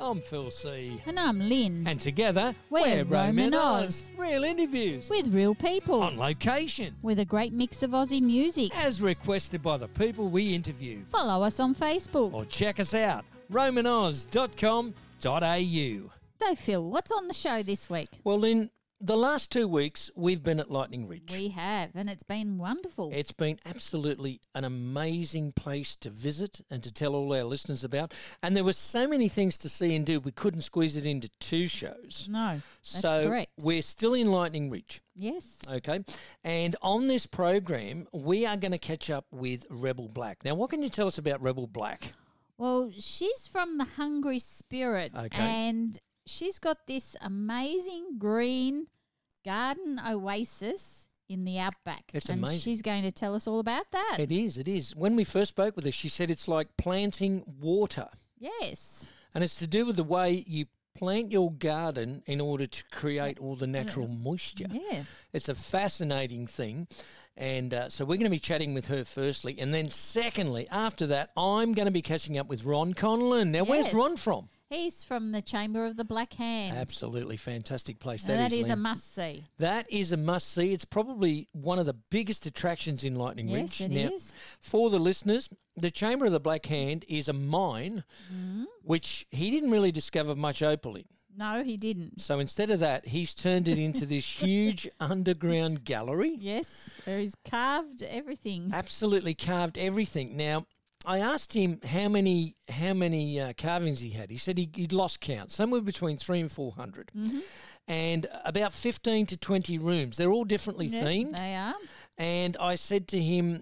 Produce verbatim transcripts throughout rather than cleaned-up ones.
I'm Phil C. And I'm Lynn. And together, we're, we're Rome and Oz. Real interviews. With real people. On location. With a great mix of Aussie music. As requested by the people we interview. Follow us on Facebook. Or check us out, roman oz dot com dot a u. So, Phil, what's on the show this week? Well, Lynn, the last two weeks we've been at Lightning Ridge. We have, and it's been wonderful. It's been absolutely an amazing place to visit and to tell all our listeners about. And there were so many things to see and do, we couldn't squeeze it into two shows. No, that's so correct. We're still in Lightning Ridge. Yes. Okay. And on this program, we are going to catch up with Rebel Black. Now, what can you tell us about Rebel Black? Well, she's from the Hungry Spirit. Okay. And she's got this amazing green garden oasis in the outback. It's and amazing. She's going to tell us all about that. It is, it is. When we first spoke with her, she said it's like planting water. Yes. And it's to do with the way you plant your garden in order to create all the natural moisture. Yeah. It's a fascinating thing. And uh, so we're going to be chatting with her firstly. And then secondly, after that, I'm going to be catching up with Ron Conlon. Now, Yes. where's Ron from? He's from the Chamber of the Black Hand. Absolutely fantastic place. Now That that is, is a Lynn. must-see. That is a must-see. It's probably one of the biggest attractions in Lightning Yes, Ridge. it now, is. For the listeners, the Chamber of the Black Hand is a mine Mm. which he didn't really discover much opal in. No, he didn't. So instead of that, he's turned it into this huge underground gallery. Yes, where he's carved everything. Absolutely carved everything. Now, I asked him how many how many uh, carvings he had. He said he, he'd lost count, somewhere between three and four hundred, Mm-hmm. and about fifteen to twenty rooms. They're all differently Yeah, themed. They are. And I said to him,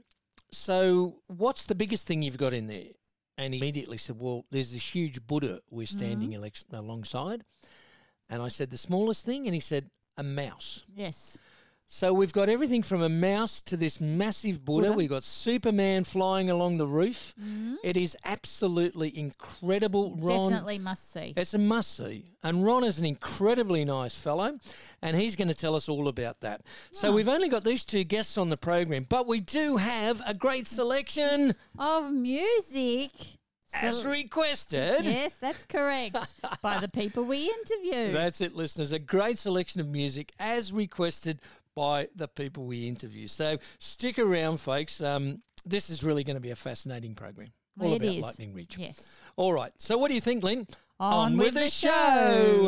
"So, what's the biggest thing you've got in there?" And he immediately said, "Well, there's this huge Buddha we're standing Mm-hmm. alex- alongside." And I said, "The smallest thing?" And he said, "A mouse." Yes. So we've got everything from a mouse to this massive Buddha. Buddha. We've got Superman flying along the roof. Mm-hmm. It is absolutely incredible. Ron, Definitely must see. it's a must-see. And Ron is an incredibly nice fellow, and he's going to tell us all about that. So Oh. we've only got these two guests on the program, but we do have a great selection Of music. as So- requested. Yes, that's correct. By the people we interview. That's it, listeners. A great selection of music as requested by the people we interview. So stick around, folks. Um, this is really going to be a fascinating program. All It about is. Lightning Ridge. Yes. All right. So what do you think, Lynn? On with the show.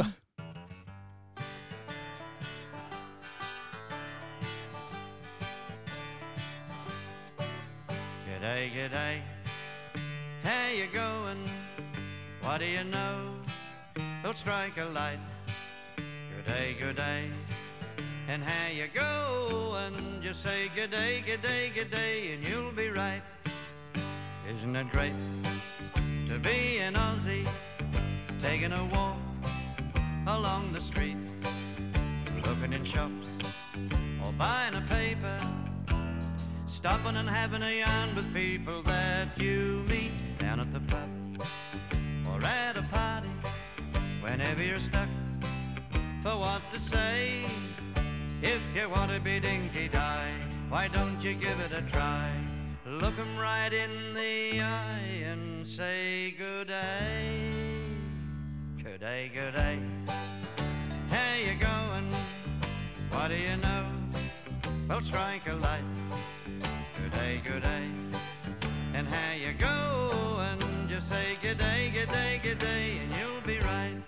G'day, g'day, how you going? What do you know? We'll strike a light. G'day, g'day, and how you going? Just say g'day, g'day, g'day, and you'll be right. Isn't it great to be an Aussie, taking a walk along the street, looking in shops or buying a paper, stopping and having a yarn with people that you meet down at the pub or at a party. Whenever you're stuck for what to say, if you want to be dinky-die, why don't you give it a try? Look 'em right in the eye and say good day. Good day, good day. How you going? What do you know? Well, strike a light. Good day, good day. And how you going? Just say good day, good day, good day, and you'll be right.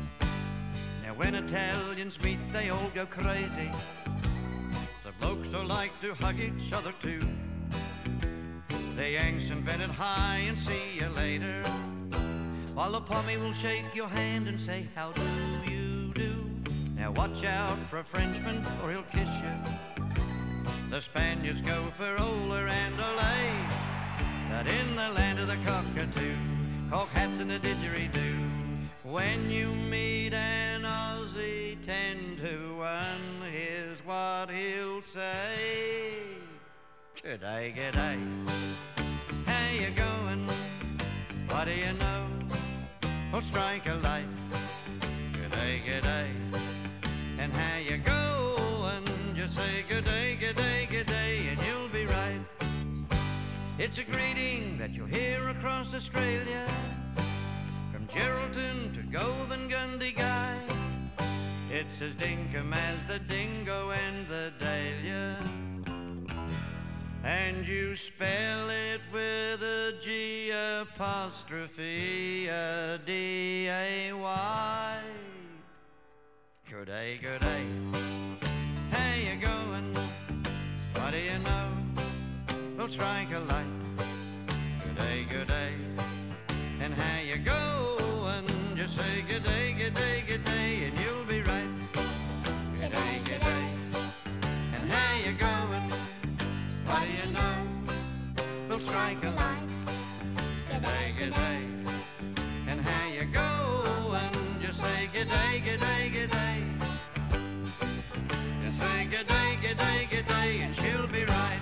Now when Italians meet, they all go crazy. The blokes all like to hug each other too. The Yanks invented hi and see you later, while the Pommy will shake your hand and say how do you do. Now watch out for a Frenchman or he'll kiss you. The Spaniards go for Ola and Olay, but in the land of the cockatoo, cock hats and a didgeridoo. When you meet an Aussie ten to one, here's what he'll say. G'day, g'day, how you going? What do you know? Well, strike a light. G'day, g'day, and how you going? Just say g'day, g'day, g'day, and you'll be right. It's a greeting that you'll hear across Australia, from Geraldton to Gold and you spell it with a G apostrophe a D A Y. Good day, good day. How you going? What do you know? We'll strike a light. Good day, good day. And how you going? Just say good day, good day, good day, and you'll be right. Good day, good day. And how you going? What do you know? We'll strike a light. Good day, good day. And how you going? Just say good day, good day, good day. Just say good day, good day, good day, and she'll be right.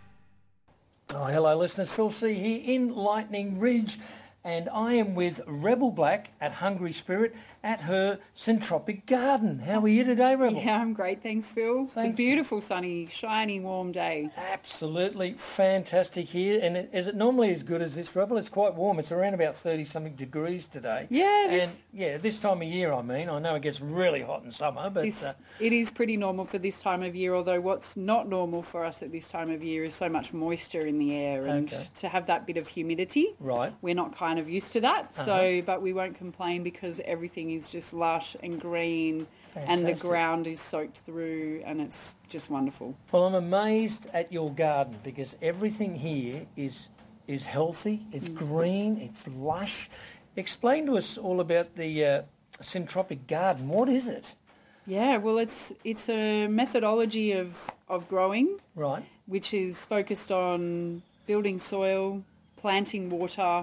Oh, hello, listeners. Phil C here in Lightning Ridge, and I am with Rebel Black at Hungry Spirit at her Syntropic Garden. How are you today, Rebel? Yeah, I'm great. Thanks, Phil. It's Thank a beautiful, sunny, shiny, warm day. Absolutely fantastic here. And it, is it normally as good as this, Rebel? It's quite warm. It's around about thirty-something degrees today. Yeah, And, this, yeah, this time of year, I mean. I know it gets really hot in summer, but... this uh, it is pretty normal for this time of year, although what's not normal for us at this time of year is so much moisture in the air and Okay. to have that bit of humidity. right. We're not kind of used to that, Uh-huh. so but we won't complain because everything is just lush and green and the Fantastic. ground is soaked through and it's just wonderful. Well, I'm amazed at your garden because everything here is is healthy, it's Mm. green, it's lush. Explain to us all about the uh, Syntropic Garden. What is it? Yeah, well, it's it's a methodology of, of growing, Right. which is focused on building soil, planting water,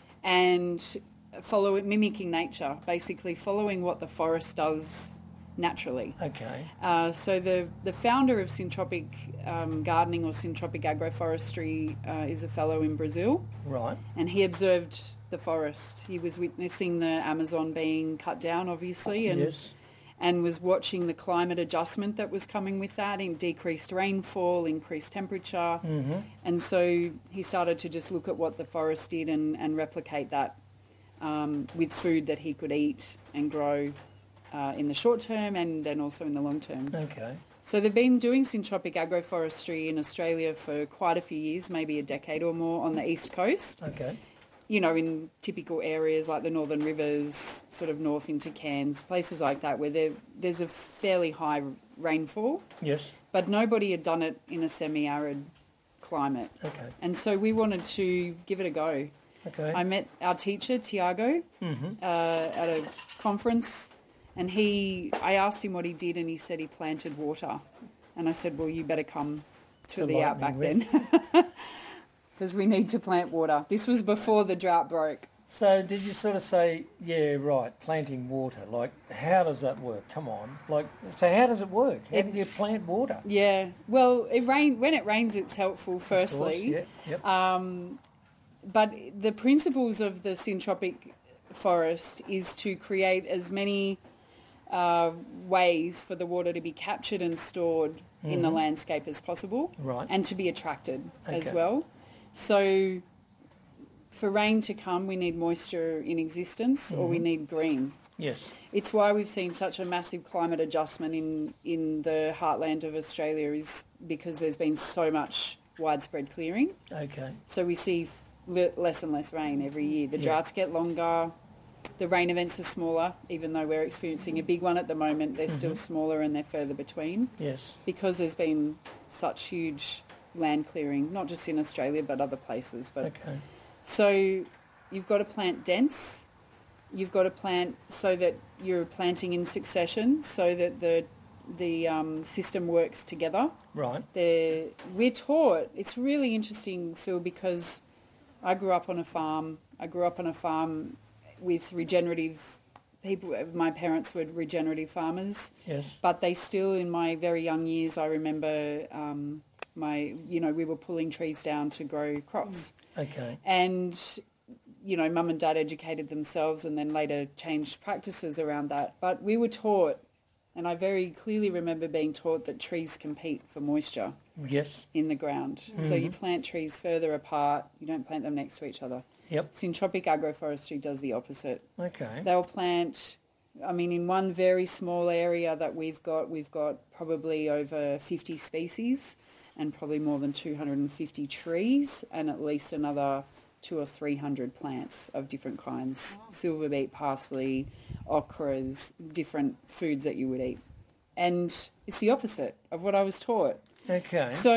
and follow mimicking nature, basically following what the forest does naturally. Okay. Uh, so the, the founder of Syntropic um, Gardening or Syntropic Agroforestry uh, is a fellow in Brazil, Right. and he observed the forest. He was witnessing the Amazon being cut down, obviously, and yes. and was watching the climate adjustment that was coming with that, in decreased rainfall, increased temperature. Mm-hmm. And so he started to just look at what the forest did and, and replicate that um, with food that he could eat and grow uh, in the short term and then also in the long term. Okay. So they've been doing syntropic agroforestry in Australia for quite a few years, maybe a decade or more, on the east coast. Okay. You know, in typical areas like the Northern Rivers, sort of north into Cairns, places like that where there, there's a fairly high rainfall, Yes. but nobody had done it in a semi-arid climate. Okay. And so we wanted to give it a go. Okay. I met our teacher, Tiago, mm-hmm. uh, at a conference, and he, I asked him what he did, and he said he planted water. And I said, well, you better come to, To the Lightning outback Ridge. then, because we need to plant water. This was before the drought broke. So did you sort of say, yeah, right, planting water? Like, how does that work? Come on. Like, so how does it work? How It- do you plant water? Yeah, well, it rain when it rains, it's helpful. Of course, Firstly, yeah, yep. um, but the principles of the syntropic forest is to create as many uh, ways for the water to be captured and stored in the landscape as possible, Right. and to be attracted as Okay. well. So, for rain to come, we need moisture in existence, or we need green. Yes. It's why we've seen such a massive climate adjustment in, in the heartland of Australia, is because there's been so much widespread clearing. Okay. So we see le- less and less rain every year. The Yeah. droughts get longer. The rain events are smaller, even though we're experiencing a big one at the moment. They're still smaller and they're further between, Yes. because there's been such huge land clearing, not just in Australia but other places. But Okay. so you've got to plant dense. You've got to plant so that you're planting in succession, so that the the um, system works together. Right. They're, we're taught, it's really interesting, Phil, because I grew up on a farm. I grew up on a farm with regenerative people. My parents were regenerative farmers, Yes. but they still, in my very young years, I remember um, my, you know, we were pulling trees down to grow crops. Okay. And, you know, mum and dad educated themselves and then later changed practices around that. But we were taught, and I very clearly remember being taught, that trees compete for moisture Yes. in the ground. So you plant trees further apart. You don't plant them next to each other. Yep. Syntropic agroforestry does the opposite. Okay. They'll plant, I mean, in one very small area that we've got, we've got probably over fifty species, and probably more than two hundred fifty trees and at least another two or three hundred plants of different kinds, wow. silver beet, parsley, okras, different foods that you would eat. And it's the opposite of what I was taught. Okay. So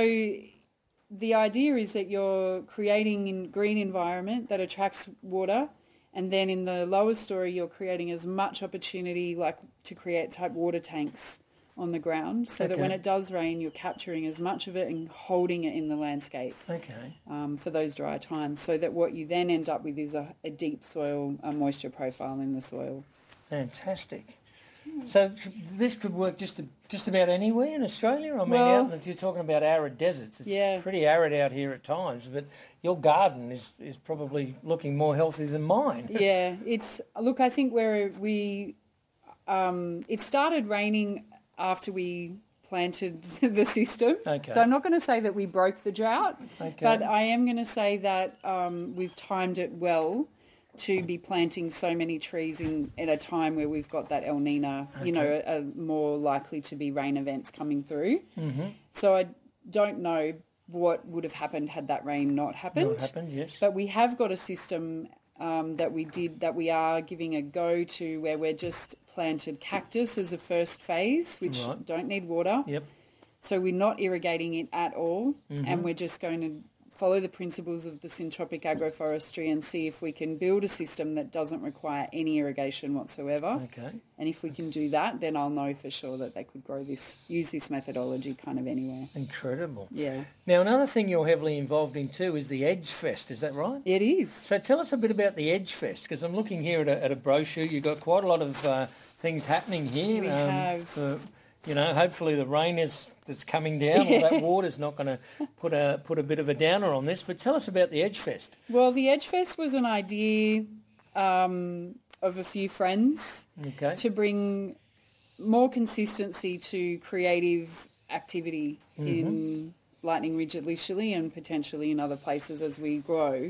the idea is that you're creating a green environment that attracts water, and then in the lower story you're creating as much opportunity like to create type water tanks on the ground so okay. that when it does rain you're capturing as much of it and holding it in the landscape okay. um, for those dry times, so that what you then end up with is a, a deep soil a moisture profile in the soil. Fantastic. So this could work just just about anywhere in Australia? I mean, well, out, you're talking about arid deserts. It's yeah. pretty arid out here at times, but your garden is, is probably looking more healthy than mine. Yeah, it's... Look, I think where we... Um, it started raining after we planted the system. Okay. So I'm not going to say that we broke the drought, okay. but I am going to say that um, we've timed it well to be planting so many trees in at a time where we've got that El Nino, okay. you know, a, a more likely to be rain events coming through. Mm-hmm. So I don't know what would have happened had that rain not happened. Not happened, yes. But we have got a system um, that we did, that we are giving a go to, where we're just planted cactus as a first phase, which right. don't need water. Yep. So we're not irrigating it at all, mm-hmm. and we're just going to follow the principles of the syntropic agroforestry and see if we can build a system that doesn't require any irrigation whatsoever. Okay. And if we can do that, then I'll know for sure that they could grow this, use this methodology kind of anywhere. Incredible. Yeah. Now, another thing you're heavily involved in too is the Edge Fest, is that right? It is. So tell us a bit about the Edge Fest, because I'm looking here at a, at a brochure. You've got quite a lot of uh, things happening here. We um, have. For, you know, hopefully the rain is that's coming down, or that water's not going to put a put a bit of a downer on this. But tell us about the Edge Fest. Well, the Edge Fest was an idea um, of a few friends okay. to bring more consistency to creative activity mm-hmm. in Lightning Ridge at Lishley and potentially in other places as we grow.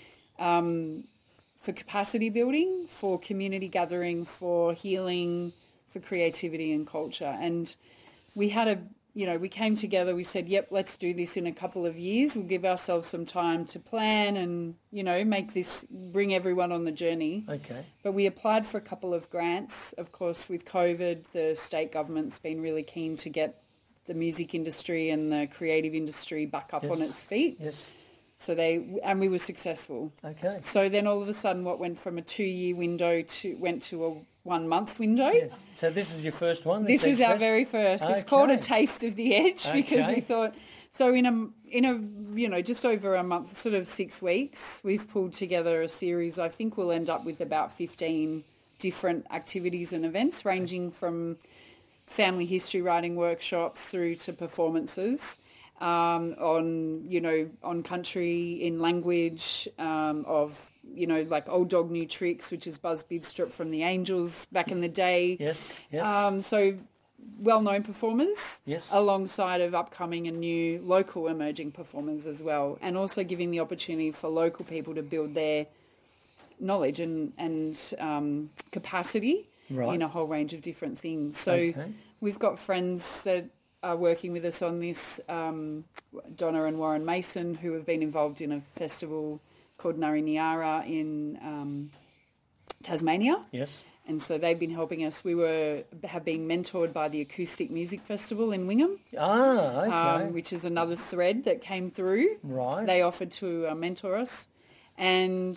Um, for capacity building, for community gathering, for healing, for creativity and culture. And we had a, you know, we came together, we said, yep, let's do this in a couple of years. We'll give ourselves some time to plan and, you know, make this, bring everyone on the journey. Okay. But we applied for a couple of grants. Of course, with COVID, the state government's been really keen to get the music industry and the creative industry back up yes. on its feet. Yes. So they, and we were successful. Okay. So then all of a sudden what went from a two-year window to, went to a one-month window. Yes. So this is your first one? This is our very first. Okay. It's called A Taste of the Edge okay. because we thought, so in a, in a, you know, just over a month, sort of six weeks, we've pulled together a series. I think we'll end up with about fifteen different activities and events, ranging from family history writing workshops through to performances. Um, on, you know, on country, in language, um, of, you know, like Old Dog New Tricks, which is Buzz Bidstrup from the Angels back in the day. Yes, yes. Um, so well-known performers yes. alongside of upcoming and new local emerging performers as well, and also giving the opportunity for local people to build their knowledge and, and um, capacity right. in a whole range of different things. So okay. we've got friends that are working with us on this, um, Donna and Warren Mason, who have been involved in a festival called Nariniara in um, Tasmania. Yes. And so they've been helping us. We were have been mentored by the Acoustic Music Festival in Wingham. Ah, okay. Um, which is another thread that came through. Right. They offered to uh, mentor us. And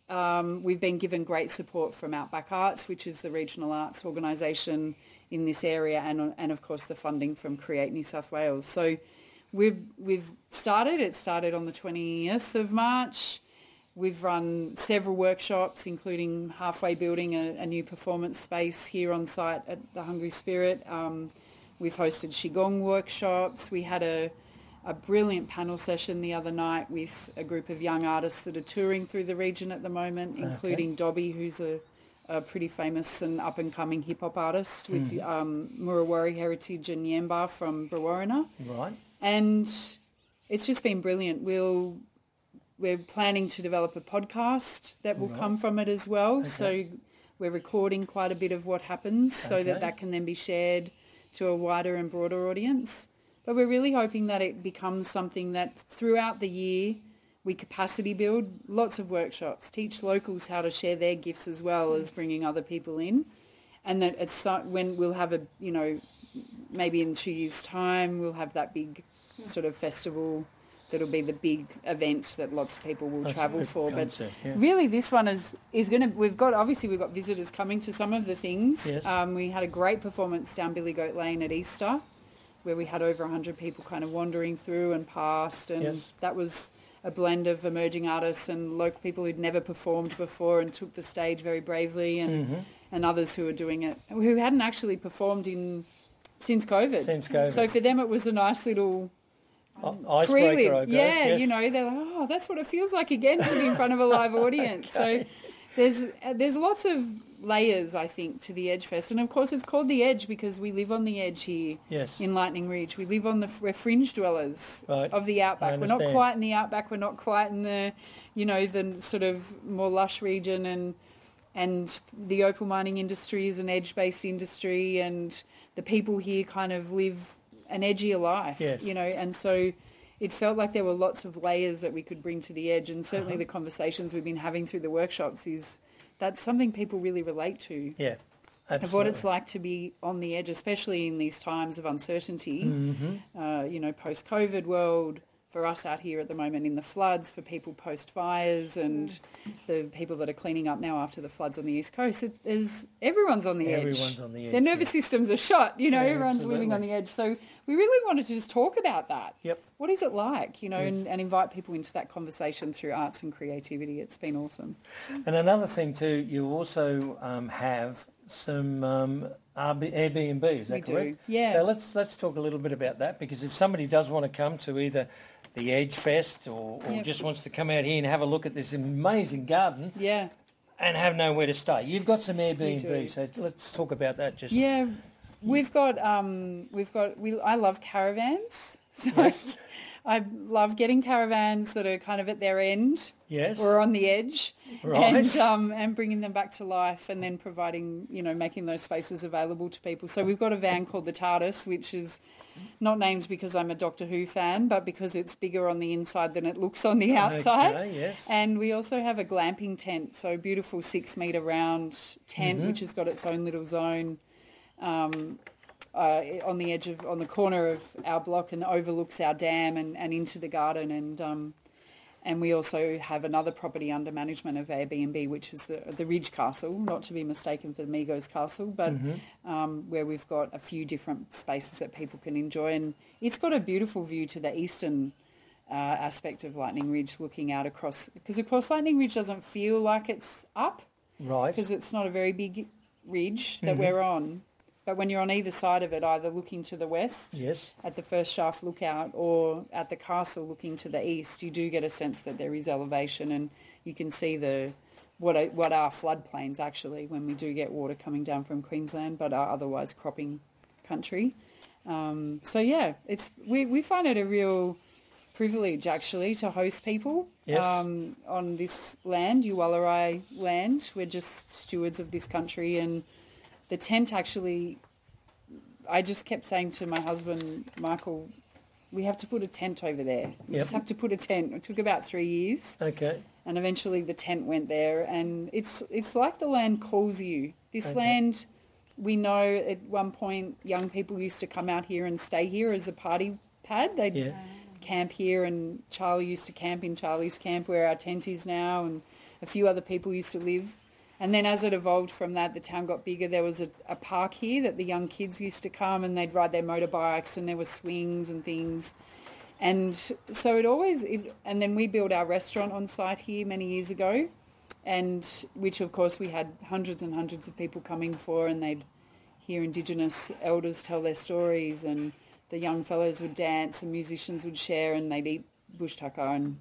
um, we've been given great support from Outback Arts, which is the regional arts organisation in this area, and and of course the funding from Create New South Wales. So we've we've started. It started on the twentieth of March. We've run several workshops, including halfway building a, a new performance space here on site at the Hungry Spirit. Um, we've hosted Qigong workshops. We had a a brilliant panel session the other night with a group of young artists that are touring through the region at the moment, including okay. Dobby, who's a a pretty famous and up-and-coming hip-hop artist with mm. um, Murawari heritage and Yamba from Brewarrina. Right. And it's just been brilliant. We'll, we're planning to develop a podcast that will right. come from it as well. Okay. So we're recording quite a bit of what happens okay. so that that can then be shared to a wider and broader audience. But we're really hoping that it becomes something that throughout the year we capacity build, lots of workshops, teach locals how to share their gifts as well as bringing other people in. And that it's so, when we'll have a, you know, maybe in two years' time, we'll have that big sort of festival that'll be the big event that lots of people will That's travel a good for. concept, But yeah. really this one is, is going to, we've got, obviously we've got visitors coming to some of the things. Yes. Um, we had a great performance down Billy Goat Lane at Easter where we had over one hundred people kind of wandering through and past, and Yes. that was a blend of emerging artists and local people who'd never performed before and took the stage very bravely, and Mm-hmm. and others who were doing it who hadn't actually performed in since COVID. Since COVID. So for them it was a nice little O- Icebreaker, prelude. I guess. Yeah, yes. you know, they're like, oh, that's what it feels like again to be in front of a live audience. Okay. So there's uh, there's lots of layers, I think, to the Edge Fest, and of course it's called the Edge because we live on the edge here. Yes. In Lightning Ridge, we live on the we're fringe dwellers Right. of the I outback. We're not understand. quite in the outback. We're not quite in the, you know, the sort of more lush region, and and the opal mining industry is an edge-based industry, and the people here kind of live an edgier life. Yes. You know, and so it felt like there were lots of layers that we could bring to the Edge, and certainly Uh-huh. the conversations we've been having through the workshops is that's something people really relate to. Yeah. Absolutely. Of what it's like to be on the edge, especially in these times of uncertainty, Mm-hmm. uh, you know, post-COVID world, for us out here at the moment in the floods, for people post-fires and the people that are cleaning up now after the floods on the East Coast. It is, everyone's on the edge. Everyone's on the edge, Their nervous yeah. systems are shot, you know, Yeah, everyone's living on absolutely. the edge. So we really wanted to just talk about that. Yep. What is it like, you know, Yes. and, and invite people into that conversation through arts and creativity. It's been awesome. And another thing too, you also um, have some um, Airbnb, is that We do, correct? yeah. So let's let's talk a little bit about that, because if somebody does want to come to either the Edge Fest or, or Yep. just wants to come out here and have a look at this amazing garden Yeah. and have nowhere to stay, you've got some do. Airbnb. So let's talk about that. Just Yeah, we've got um, we've got we. I love caravans, so Yes. I love getting caravans that are kind of at their end yes, or on the edge, Right. and um, and bringing them back to life, and then providing, you know, making those spaces available to people. So we've got a van called the TARDIS, which is not named because I'm a Doctor Who fan, but because it's bigger on the inside than it looks on the outside. Okay, yes. And we also have a glamping tent, so a beautiful six metre round tent, Mm-hmm. which has got its own little zone um, uh, on the edge of, on the corner of our block, and overlooks our dam and, and into the garden. And um, and we also have another property under management of Airbnb, which is the the Ridge Castle, not to be mistaken for the Migos Castle, but um, where we've got a few different spaces that people can enjoy. And it's got a beautiful view to the eastern uh, aspect of Lightning Ridge, looking out across, because of course Lightning Ridge doesn't feel like it's up right. because it's not a very big ridge that Mm-hmm. we're on. But when you're on either side of it, either looking to the west Yes. at the first shaft lookout or at the castle looking to the east, you do get a sense that there is elevation, and you can see the what are, what are floodplains actually when we do get water coming down from Queensland, but are otherwise cropping country. Um, so yeah, it's we, we find it a real privilege actually to host people Yes. um, on this land, Uwalarai land. We're just stewards of this country, and the tent actually, I just kept saying to my husband, Michael, we have to put a tent over there. We Yep. just have to put a tent. It took about three years, Okay. and eventually the tent went there. And it's it's like the land calls you. This Okay. land, we know at one point young people used to come out here and stay here as a party pad. They'd Yeah. camp here, and Charlie used to camp in Charlie's camp where our tent is now, and a few other people used to live. And then as it evolved from that, the town got bigger. There was a, a park here that the young kids used to come, and they'd ride their motorbikes, and there were swings and things. And so it always, it, and then we built our restaurant on site here many years ago, and which of course we had hundreds and hundreds of people coming for, and they'd hear Indigenous elders tell their stories, and the young fellows would dance, and musicians would share, and they'd eat bush tucker. And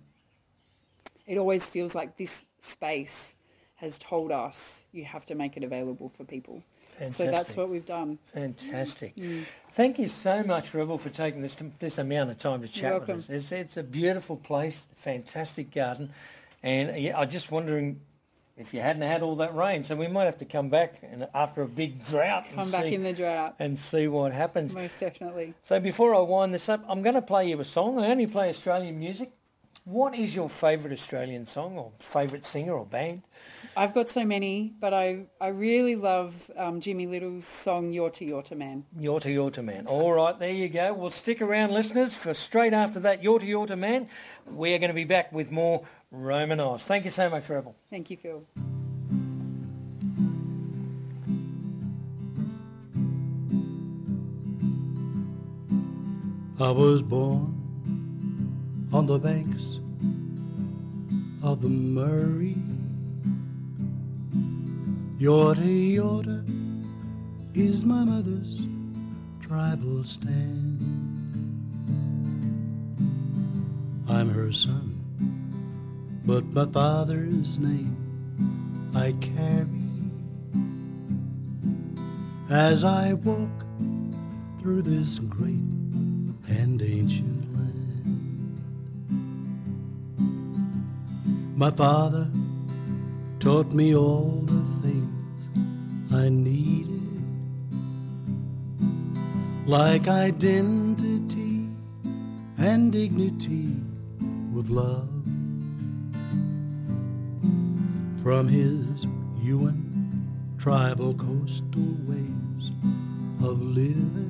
it always feels like this space has told us you have to make it available for people. Fantastic. So that's what we've done. Fantastic. Mm. Thank you so much, Rebel, for taking this this amount of time to chat You're with welcome. us. It's, it's a beautiful place, fantastic garden, and yeah, I'm just wondering, if you hadn't had all that rain. So we might have to come back and after a big drought and Come back see, in the drought. and see what happens. Most definitely. So before I wind this up, I'm going to play you a song. I only play Australian music. What is your favourite Australian song or favourite singer or band? I've got so many, but I, I really love um, Jimmy Little's song Yorta Yorta Man. Yorta Yorta Man. All right, there you go. Well, stick around, listeners, for straight after that Yorta Yorta Man, we're going to be back with more Roman Oz. Thank you so much, Rebel. Thank you, Phil. I was born on the banks of the Murray. Yorta Yorta is my mother's tribal stand. I'm her son, but my father's name I carry as I walk through this great and ancient land. My father taught me all the things I needed, like identity and dignity with love. From his Yuan tribal coastal ways of living,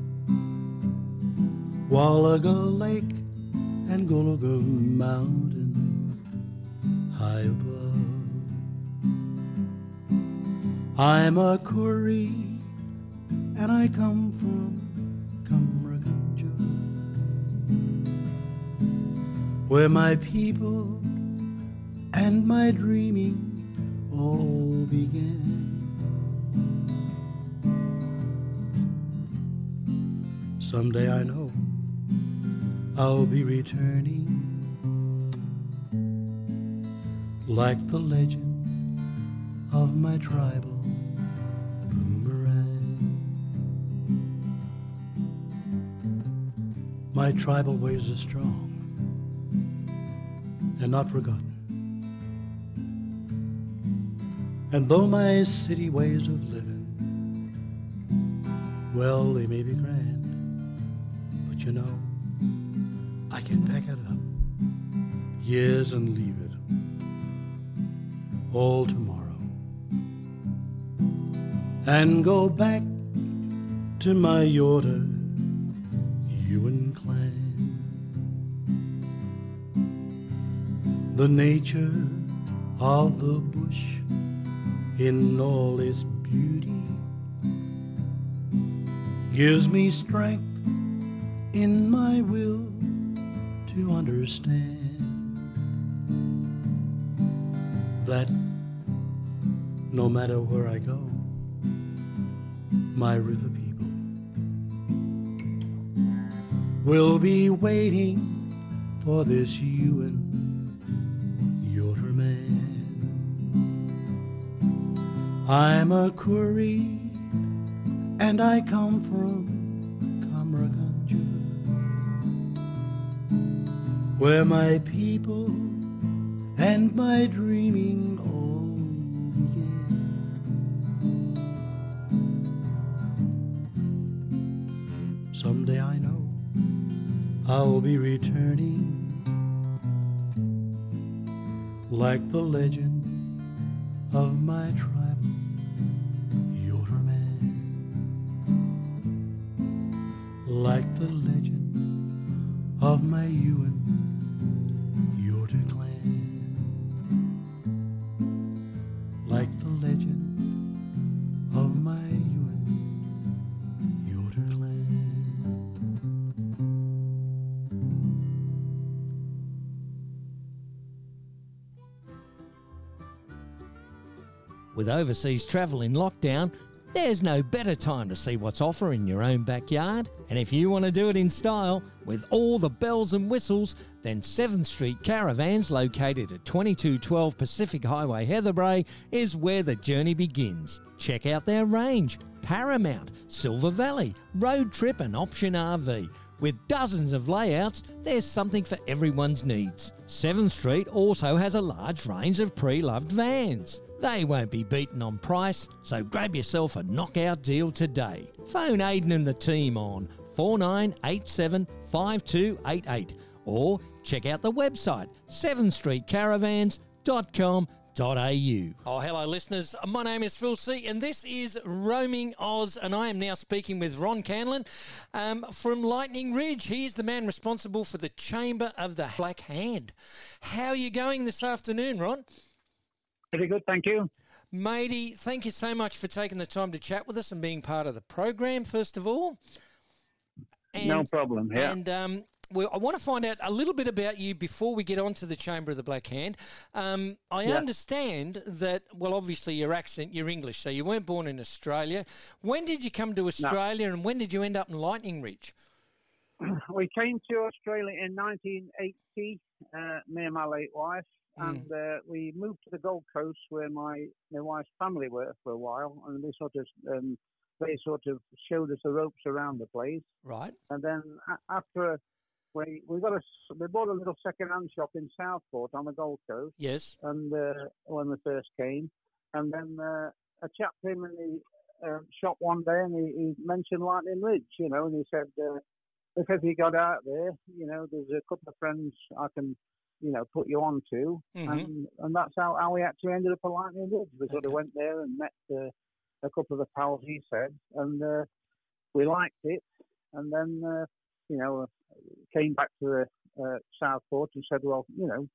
Wallaga Lake and Gulaga Mountain high above. I'm a Koori and I come from Kamragunja, where my people and my dreaming all began. Someday I know I'll be returning, like the legend of my tribal boomerang. My tribal ways are strong and not forgotten. And though my city ways of living, well, they may be grand, but you know, I can pack it up, yes, and leave it all tomorrow, and go back to my Yorta Yuan clan. The nature of the bush in all its beauty gives me strength in my will to understand that no matter where I go, my river people will be waiting for this Yuan Yorta man. I'm a Koori and I come from Kamragunja, where my people and my dreaming all began. Someday I know I'll be returning, like the legend of my tribal Yorta man, like the legend of my Yuan Yorta clan, like the legend of my Yuan Yorta clan. With overseas travel in lockdown, there's no better time to see what's offer in your own backyard. And if you want to do it in style, with all the bells and whistles, then seventh Street Caravans, located at twenty-two twelve Pacific Highway, Heatherbrae, is where the journey begins. Check out their range: Paramount, Silver Valley, Road Trip and Option R V. With dozens of layouts, there's something for everyone's needs. seventh Street also has a large range of pre-loved vans. They won't be beaten on price, so grab yourself a knockout deal today. Phone Aidan and the team on four nine eight seven five two eight eight or check out the website seventh street caravans dot com dot a u. Oh, hello listeners. My name is Phil C and this is Roaming Oz, and I am now speaking with Ron Canlon um, from Lightning Ridge. He is the man responsible for the Chamber of the Black Hand. How are you going this afternoon, Ron? Pretty good, thank you. Matey, thank you so much for taking the time to chat with us and being part of the program, first of all. And, no problem, yeah. And um, well, I want to find out a little bit about you before we get on to the Chamber of the Black Hand. Um, I yeah. understand that, well, obviously your accent, you're English, so you weren't born in Australia. When did you come to Australia no. and when did you end up in Lightning Ridge? We came to Australia in nineteen eighty, uh, me and my late wife. And uh, we moved to the Gold Coast where my, my wife's family were for a while, and they sort of um, they sort of showed us the ropes around the place. Right. And then a- after we we got a we bought a little second-hand shop in Southport on the Gold Coast. Yes. And uh, when we first came, and then uh, a chap came in the uh, shop one day and he, he mentioned Lightning Ridge, you know, and he said, uh, if he got out there, you know, there's a couple of friends I can, you know, put you on to, mm-hmm. and, and that's how, how we actually ended up at Lightning Ridge. We sort okay. of went there and met uh, a couple of the pals, he said, and uh, we liked it, and then, uh, you know, came back to the uh, Southport and said, well, you know,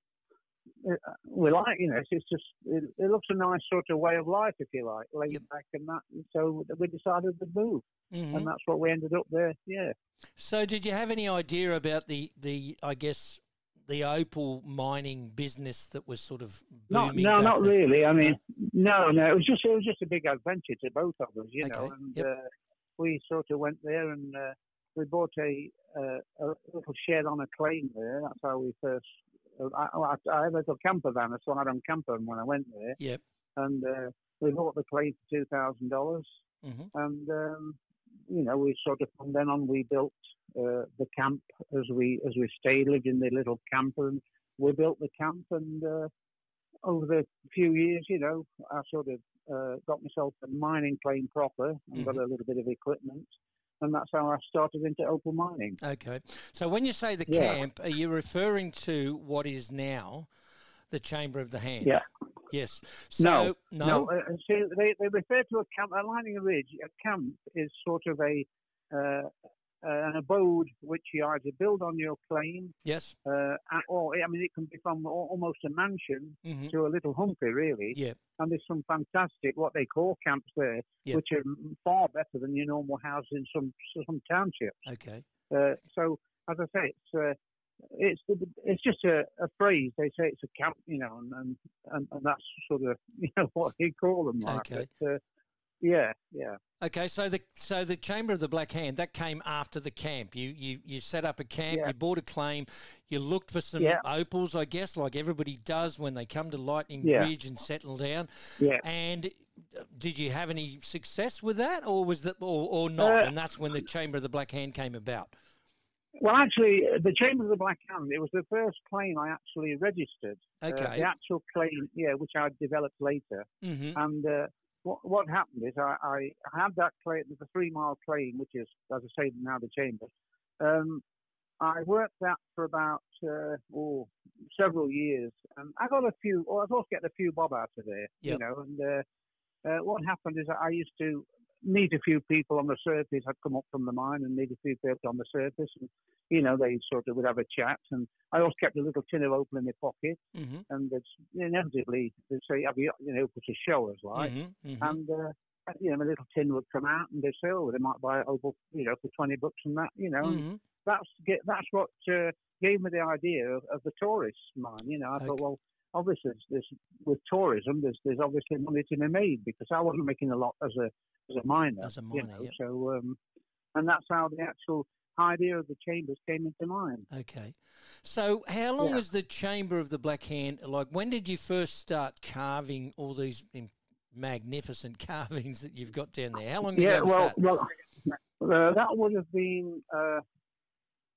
it, we like, you know, it's, it's just, it, it looks a nice sort of way of life, if you like, laid yep. back and that, and so we decided to move, mm-hmm. and that's what we ended up there, yeah. So did you have any idea about the, the I guess, the opal mining business that was sort of booming? No, no, not then? really. I mean, no, no. It was just it was just a big adventure to both of us, you okay. know. And yep. uh, we sort of went there and uh, we bought a, uh, a little shed on a claim there. That's how we first. Uh, I, I, I had a little camper van, a slide-on camper, when I went there. Yep. And uh, we bought the claim for two thousand dollars, mm-hmm. and um, you know, we sort of from then on we built. Uh, the camp as we as we stayed, lived in the little camper, and we built the camp. And uh, over the few years, you know, I sort of uh, got myself a mining claim proper and mm-hmm. got a little bit of equipment, and that's how I started into opal mining. Okay, so when you say the yeah. camp, are you referring to what is now the Chamber of the Hand? Yeah. Yes. So, no, no. no. Uh, see, they they refer to a camp. A Lightning Ridge, a camp is sort of a uh, Uh, an abode which you either build on your claim, yes, uh, or I mean, it can be from almost a mansion mm-hmm. to a little humpy, really. Yeah. And there's some fantastic what they call camps there, yep. which are far better than your normal house in some some townships. Okay. Uh, so as I say, it's uh, it's it's just a, a phrase. They say it's a camp, you know, and and, and, and that's sort of you know what they call them. Like. Okay. But, uh, Yeah, yeah. Okay, so the so the Chamber of the Black Hand, that came after the camp. You you, you set up a camp, yeah. you bought a claim, you looked for some yeah. opals, I guess, like everybody does when they come to Lightning yeah. Ridge and settle down. Yeah. And did you have any success with that, or was that, or, or not? Uh, and that's when the Chamber of the Black Hand came about. Well, actually, the Chamber of the Black Hand, it was the first claim I actually registered. Okay. Uh, the actual claim, yeah, which I developed later. Mm-hmm. And uh, what, what happened is I, I had that claim, the three-mile claim, which is, as I say, now the Chamber. Um, I worked that for about uh, oh, several years. And I got a few, or I was also getting a few bob out of there, yep. you know. And uh, uh, what happened is I used to meet a few people on the surface. I'd come up from the mine and meet a few people on the surface, and you know they sort of would have a chat. And I always kept a little tin of opal in my pocket, mm-hmm. and it's inevitably they'd say, "Have you, you know, opal to show us?" Like, mm-hmm. Mm-hmm. and uh, you know, my little tin would come out, and they'd say, "Oh, they might buy opal, you know, for twenty bucks and that." You know, mm-hmm. that's that's what uh, gave me the idea of, of the tourist mine. You know, I okay. thought, well. Obviously, there's, with tourism, there's there's obviously money to be made because I wasn't making a lot as a as a miner. As a miner, you know? Yep. So, um, and that's how the actual idea of the chambers came into mind. Okay, so how long yeah. is the Chamber of the Black Hand? Like, when did you first start carving all these magnificent carvings that you've got down there? How long? Yeah, ago was well, that? well, uh, that would have been uh,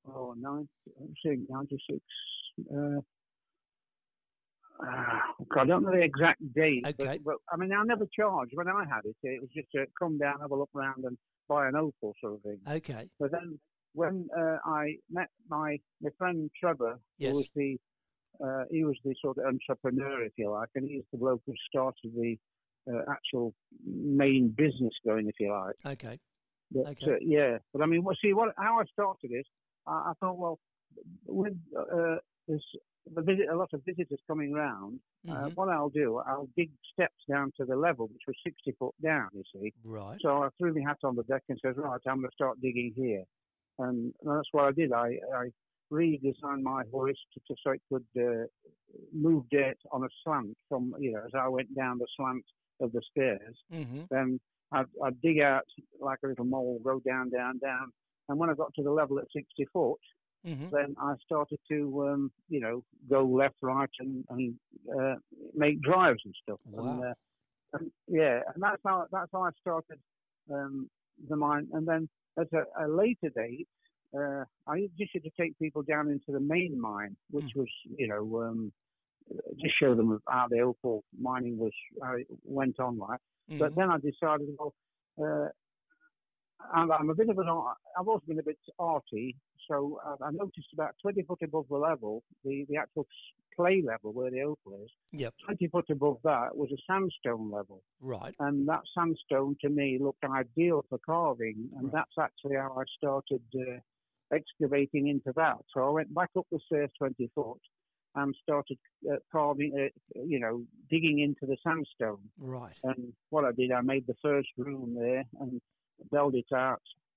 oh, ninety, I'm saying ninety-six. Uh, uh, I don't know the exact date, Okay. but, but I mean, I never charged when I had it. It was just to come down, have a look around, and buy an Opal sort of thing. Okay. But then when uh, I met my my friend Trevor, Yes. who was the uh, he was the sort of entrepreneur, if you like, and he's the bloke who started the uh, actual main business going, if you like. Okay. But, Okay. uh, yeah, but I mean, well, see, what how I started this, I, I thought, well, with uh, this the visit, a lot of visitors coming round, uh, Mhm. what I'll do, I'll dig steps down to the level, which was sixty foot down, you see. Right. So I threw my hat on the deck and said, right, I'm going to start digging here. And that's what I did. I, I redesigned my hoist to, to so it could uh, move dirt on a slant from, you know, as I went down the slant of the stairs. Mm-hmm. Then I'd, I'd dig out like a little mole, go down, down, down. And when I got to the level at sixty foot, Mm-hmm. then I started to, um, you know, go left, right, and, and uh, make drives and stuff. Wow. And, uh, and, yeah, and that's how that's how I started um, the mine. And then at a, a later date, uh, I just used to take people down into the main mine, which Mm. was, you know, um, just show them how the opal mining was, how it went on, like. Mm-hmm. But then I decided, well, uh, I'm, I'm a bit of an, art- I've always been a bit arty, so I, I noticed about twenty foot above the level, the, the actual clay level where the opal is, Yep. twenty foot above that was a sandstone level. Right. And that sandstone to me looked ideal for carving, and Right. that's actually how I started uh, excavating into that. So I went back up the stairs twenty foot and started uh, carving, uh, you know, digging into the sandstone. Right. And what I did, I made the first room there and built it out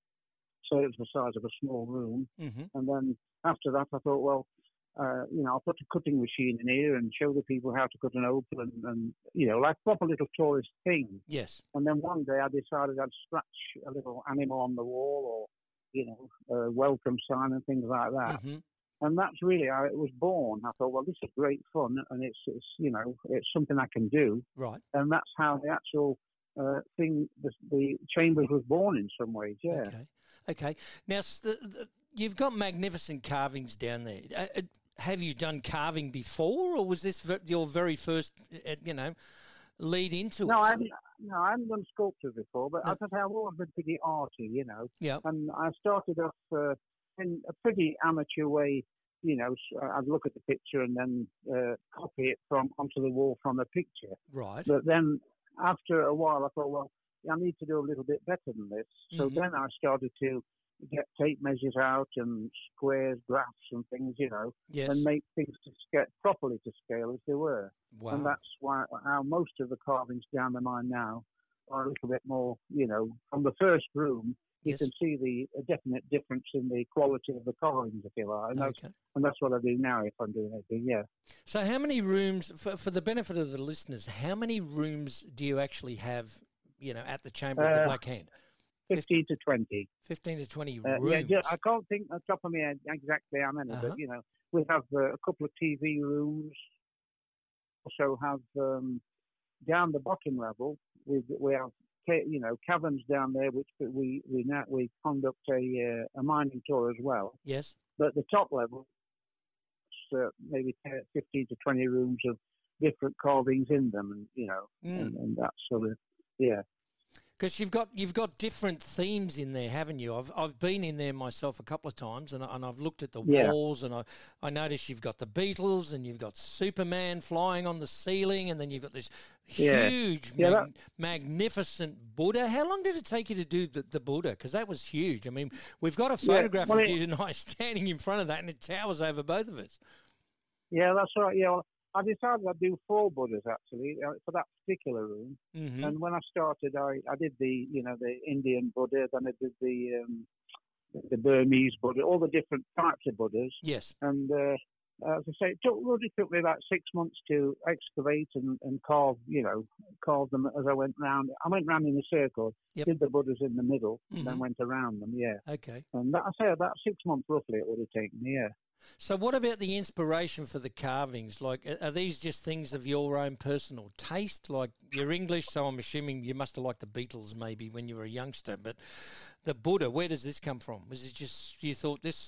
so it was the size of a small room. Mm-hmm. And then after that, I thought, well, uh, you know, I'll put a cutting machine in here and show the people how to cut an opal and, and you know, like proper little tourist thing. Yes. And then one day I decided I'd scratch a little animal on the wall or, you know, a welcome sign and things like that. Mm-hmm. And that's really how it was born. I thought, well, this is great fun, and it's, it's you know, it's something I can do. Right. And that's how the actual uh, thing, the, the chambers was born in some ways, yeah. Okay. Okay. Now, s- the, the, you've got magnificent carvings down there. Uh, uh, have you done carving before, or was this ver- your very first, uh, you know, lead into No, it? I haven't, no, I haven't done sculpture before, but No. as I say, I've always been pretty arty, you know. Yeah. And I started off uh, in a pretty amateur way, you know. So I'd look at the picture and then uh, copy it from onto the wall from a picture. Right. But then after a while, I thought, well, I need to do a little bit better than this. So Mhm. then I started to get tape measures out and squares, graphs and things, you know, Yes. and make things to scale, properly to scale as they were. Wow. And that's why how most of the carvings down the mine now are a little bit more, you know, from the first room, you Yes. can see the a definite difference in the quality of the carvings, if you like. And that's, Okay. and that's what I do now if I'm doing anything, yeah. So, how many rooms, for, for the benefit of the listeners, how many rooms do you actually have, you know, at the Chamber of the Uh, Black Hand? fifteen to twenty. fifteen to twenty Uh, rooms. yeah, ju- I can't think off the top of my head exactly how many, Uh-huh. but, you know, we have uh, a couple of T V rooms. Also have, um, down the bottom level, we we have, ca- you know, caverns down there, which we we now we conduct a uh, a mining tour as well. Yes. But the top level, it's, uh, maybe ten, fifteen to twenty rooms of different carvings in them, and you know, Mm. and, and that sort of, yeah. Because you've got you've got different themes in there, haven't you? I've I've been in there myself a couple of times, and I- and I've looked at the Yeah. walls, and I I noticed you've got the Beatles, and you've got Superman flying on the ceiling, and then you've got this Yeah. huge, Yeah, mag- magnificent Buddha. How long did it take you to do the, the Buddha? Because that was huge. I mean, we've got a Yeah, photograph well, of it- you tonight standing in front of that, and it towers over both of us. Yeah, that's right. Yeah, well, I decided I'd do four Buddhas actually uh, for that particular room. Mm-hmm. And when I started, I, I did the you know the Indian Buddha, then I did the um, the Burmese Buddha, all the different types of Buddhas. Yes. And uh, as I say, it took, really took me about six months to excavate and, and carve, you know, carve them as I went round. I went round in a circle, Yep. did the Buddhas in the middle, and Mhm. then went around them. Yeah, Okay. and that, I say about six months roughly it would have taken me. Yeah. So, what about the inspiration for the carvings? Like, are- are these just things of your own personal taste? Like, you're English, so I'm assuming you must have liked the Beatles maybe when you were a youngster. But the Buddha, where does this come from? Was it just you thought this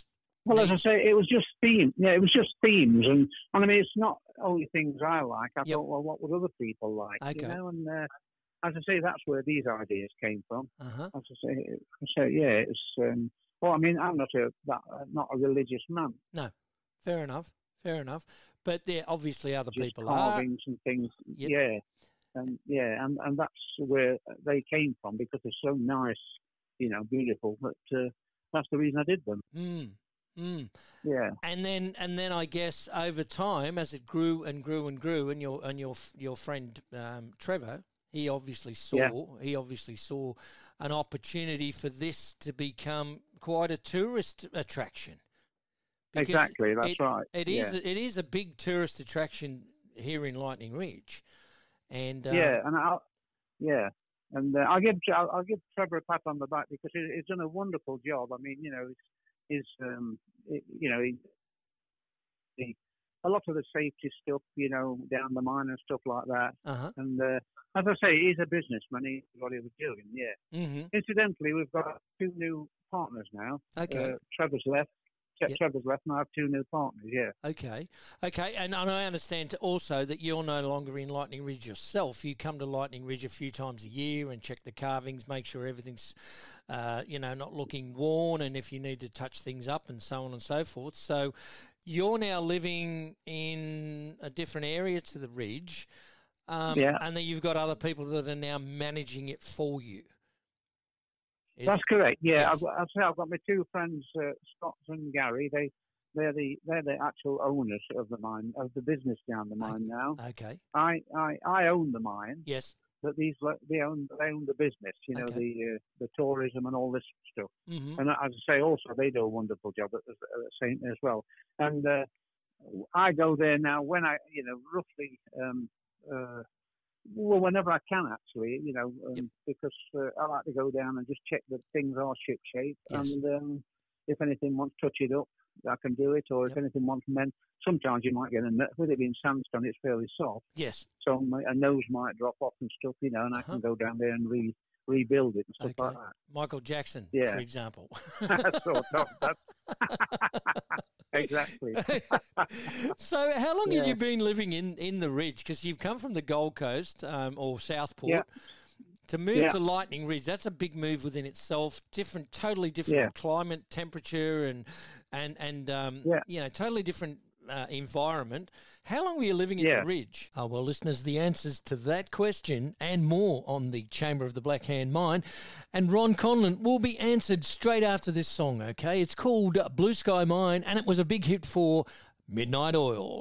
Well, as I needs. say, it was just theme. Yeah, it was just themes, and, and I mean, it's not only things I like. I Yep. thought, well, what would other people like? Okay. You know, and uh, as I say, that's where these ideas came from. Uh-huh. As I say, I say yeah, it's. Um, well, I mean, I'm not a that, not a religious man. No, fair enough, fair enough. But there obviously other Just people are. carvings and things. Yep. Yeah, and yeah, and, and that's where they came from because they're so nice, you know, beautiful. But uh, that's the reason I did them. Mm, mm. Yeah. And then, and then, I guess over time, as it grew and grew and grew, and your and your your friend um, Trevor, he obviously saw Yeah. he obviously saw an opportunity for this to become quite a tourist attraction. Because Exactly, that's it, right. It is Yeah. it is a big tourist attraction here in Lightning Ridge, and um, Yeah, and I'll, yeah, and uh, I'll give I'll, I'll give Trevor a pat on the back because he, he's done a wonderful job. I mean, you know, he's, he's um, he, you know, he, he, a lot of the safety stuff, you know, down the mine and stuff like that. uh-huh. And uh, as I say, he's a businessman. He knew what he was doing. Yeah. Mm-hmm. Incidentally, we've got two new partners now. Okay. Uh, Trevor's left. Tre- Yep. Trevor's left, and I have two new partners. Yeah. Okay, okay, and, and I understand also that you're no longer in Lightning Ridge yourself. You come to Lightning Ridge a few times a year and check the carvings, make sure everything's, uh, you know, not looking worn, and if you need to touch things up and so on and so forth. So you're now living in a different area to the Ridge, um, Yeah. and then you've got other people that are now managing it for you. Is- That's correct. Yeah, Yes. I've got, I've, I've got my two friends, uh, Scott and Gary. They they're the they're the actual owners of the mine, of the business down the mine now. Okay, I, I, I own the mine, yes, but these lo- they own they own the business. You know, Okay. the uh, the tourism and all this stuff. mm-hmm. And as I say, also they do a wonderful job at, at the same as well. And uh, I go there now when I, you know, roughly. Um, uh, Well, whenever I can, actually, you know, um, Yep. because uh, I like to go down and just check that things are ship shape, Yes. and um, if anything wants to touch it up, I can do it. Or if Yep. anything wants, then sometimes you might get a nut. With it being sandstone, it's fairly soft, yes, so my, a nose might drop off and stuff, you know, and I Uh-huh. can go down there and re rebuild it and stuff Okay. like that. Michael Jackson, Yeah. for example. sort of. That's exactly. So, how long had Yeah. you been living in, in the Ridge? Because you've come from the Gold Coast um, or Southport Yeah. to move Yeah. to Lightning Ridge. That's a big move within itself. Different, totally different Yeah. climate, temperature, and and and um, Yeah. you know, totally different uh, environment. How long were you living in Yeah. the Ridge? Oh, well, listeners, the answers to that question and more on the Chamber of the Black Hand Mine and Ron Conlon will be answered straight after this song, okay? It's called Blue Sky Mine, and it was a big hit for Midnight Oil.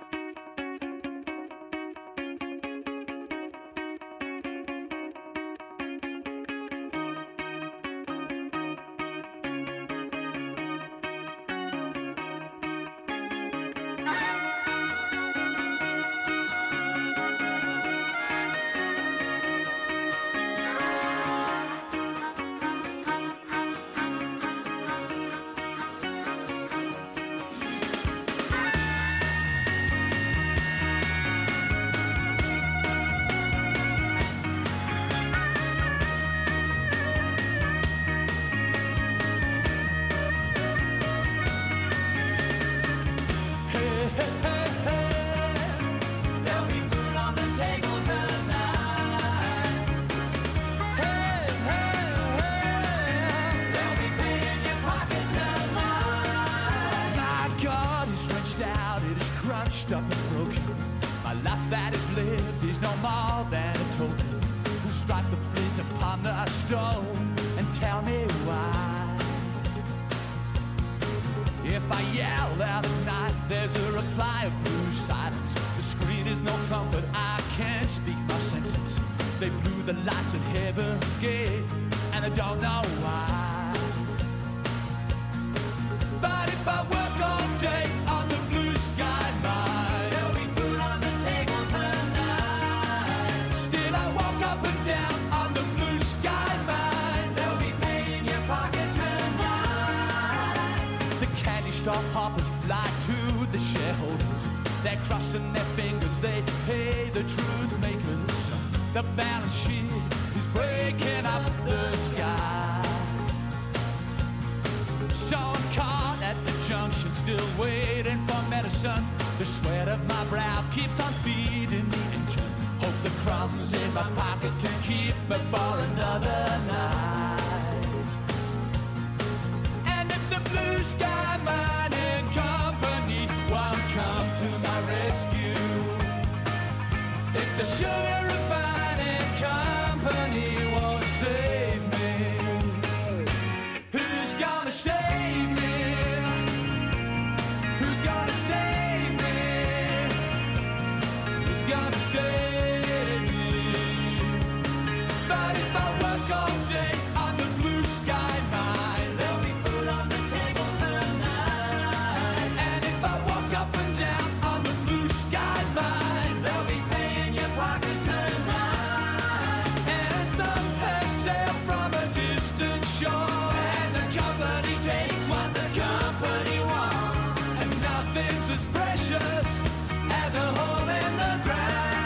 My God is stretched out, it is crunched up and broken. My life that is lived is no more than a token. Who strike the flint upon the stone and tell me why? If I yell out at night, there's a reply of blue silence. The screen is no comfort, I can't speak my sentence. They blew the lights at heaven's gate, and I don't know why. But if I work all day on the blue sky mine, there'll be food on the table tonight. Still I walk up and down on the blue sky mine. There'll be pay in your pocket tonight. The candy store hoppers lie to the shareholders. They're crossing their fingers, they pay the truth makers. The balance sheet is breaking up the sky. So I'm caught at the still waiting for medicine. The sweat of my brow keeps on feeding the engine. Hope the crumbs in my pocket can keep me for another night. And if the Blue Sky Mining Company won't come to my rescue, if the sugar refining company won't save me, who's gonna save me? Who's gonna save me? Who's gonna save me? But if I work all day on the Blue Sky Mine, there'll be food on the table tonight. And if I walk up and down on the Blue Sky Mine, they'll be paying your pocket tonight. And some have sailed from a distant shore, and the company takes what the company wants. And nothing's as precious as a hole in the ground.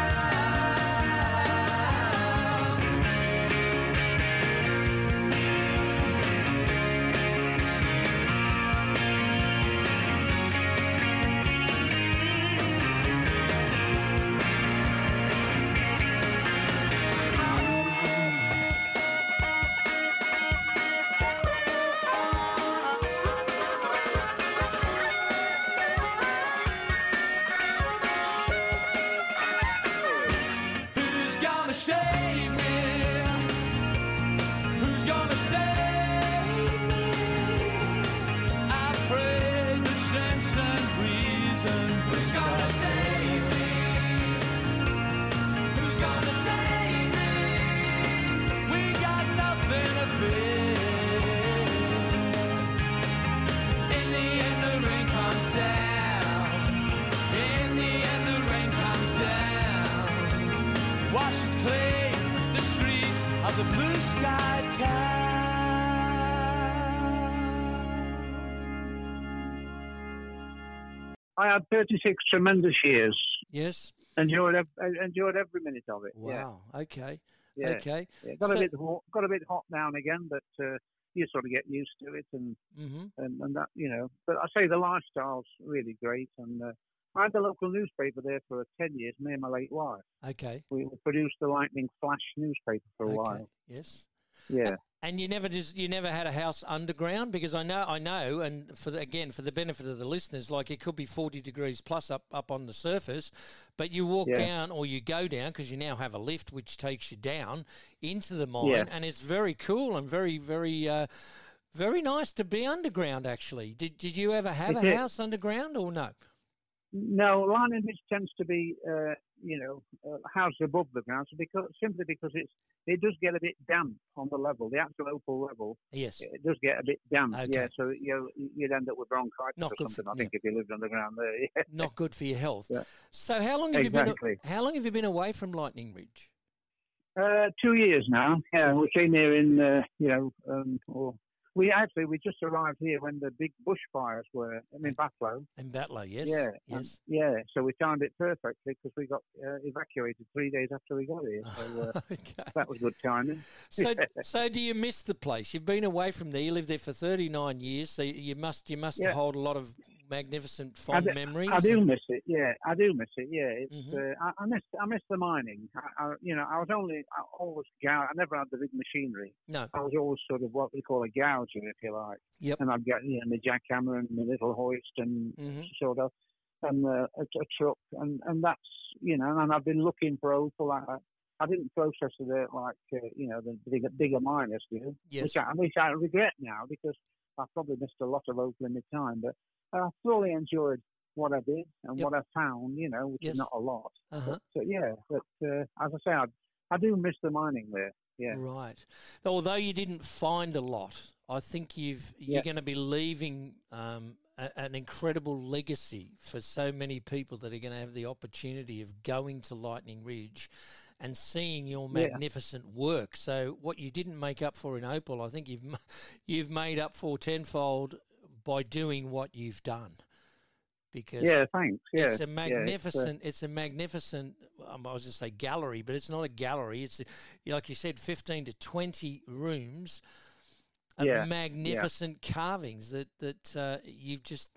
Who's gonna save me? Who's gonna save me? I pray the sense and reason. Who's gonna save me? Who's gonna save me? We got nothing to fear. In the end, the rain comes down. In the end, the rain comes down. Washes clean the streets of the Blue Sky town. I had thirty-six tremendous years. Yes. Enjoyed ev- enjoyed every minute of it. Wow. Okay. Yeah. Okay. Yeah. Got So- a bit hot, got a bit hot now and again, but uh, you sort of get used to it, and, Mhm. and and that you know. But I say the lifestyle's really great, and uh, I had the local newspaper there for ten years. Me and my late wife. Okay. We produced the Lightning Flash newspaper for a Okay. while. Yes. Yeah. And you never just you never had a house underground, because I know I know, and for the, again for the benefit of the listeners, like it could be forty degrees plus up up on the surface, but you walk Yeah. down or you go down because you now have a lift which takes you down into the mine, Yeah. and it's very cool and very very uh, very nice to be underground. Actually, did did you ever have It a is. house underground or no? No, Lightning Ridge tends to be, uh, you know, a house above the ground, so because simply because it's it does get a bit damp on the level, the actual opal level. Yes. It does get a bit damp. Okay. Yeah, so you you'd end up with bronchitis Not or good something. for- I think if you lived underground there. Yeah. Not good for your health. Yeah. So how long have Exactly. you been? How long have you been away from Lightning Ridge? Uh, two years now. Yeah, we came here in, uh, you know, um, or we actually we just arrived here when the big bushfires were. I mean, Batlow. In Batlow, yes. Yeah, and- Yes. yeah. So we timed it perfectly because we got uh, evacuated three days after we got here. So uh, okay. that was good timing. So, so do you miss the place? You've been away from there. You lived there for thirty-nine years, so you must you must Yeah. hold a lot of magnificent I fond do- memories. I do and- miss it. Yeah, I do miss it. Yeah, it's. Mhm. Uh, I, I miss. I miss the mining. I, I, you know, I was only. I always gouge. I never had the big machinery. No. I was always sort of what we call a gouger, if you like. Yep. And I'd get you know my jackhammer and my little hoist and Mhm. sort of, and uh, a, a truck, and and that's you know, and I've been looking for opal. I, I didn't process it like uh, you know the bigger, bigger miners do, Yes. which I, which I regret now because I probably missed a lot of opal in my time. But I thoroughly enjoyed what I did and Yep. what I found, you know, which Yes. is not a lot. Uh-huh. But uh, yeah, but uh, as I say, I, I do miss the mining there. Yeah. Right. Although you didn't find a lot, I think you've you're Yeah. going to be leaving um, a, an incredible legacy for so many people that are going to have the opportunity of going to Lightning Ridge and seeing your Yeah. magnificent work. So what you didn't make up for in Opal, I think you've ma- you've made up for tenfold by doing what you've done. Because Yeah, thanks. Yeah, it's a yeah, magnificent. it's, a, magnificent. Um, I was just say gallery, but it's not a gallery. It's like you said, fifteen to twenty rooms of Yeah, yeah. magnificent carvings that that uh, you've just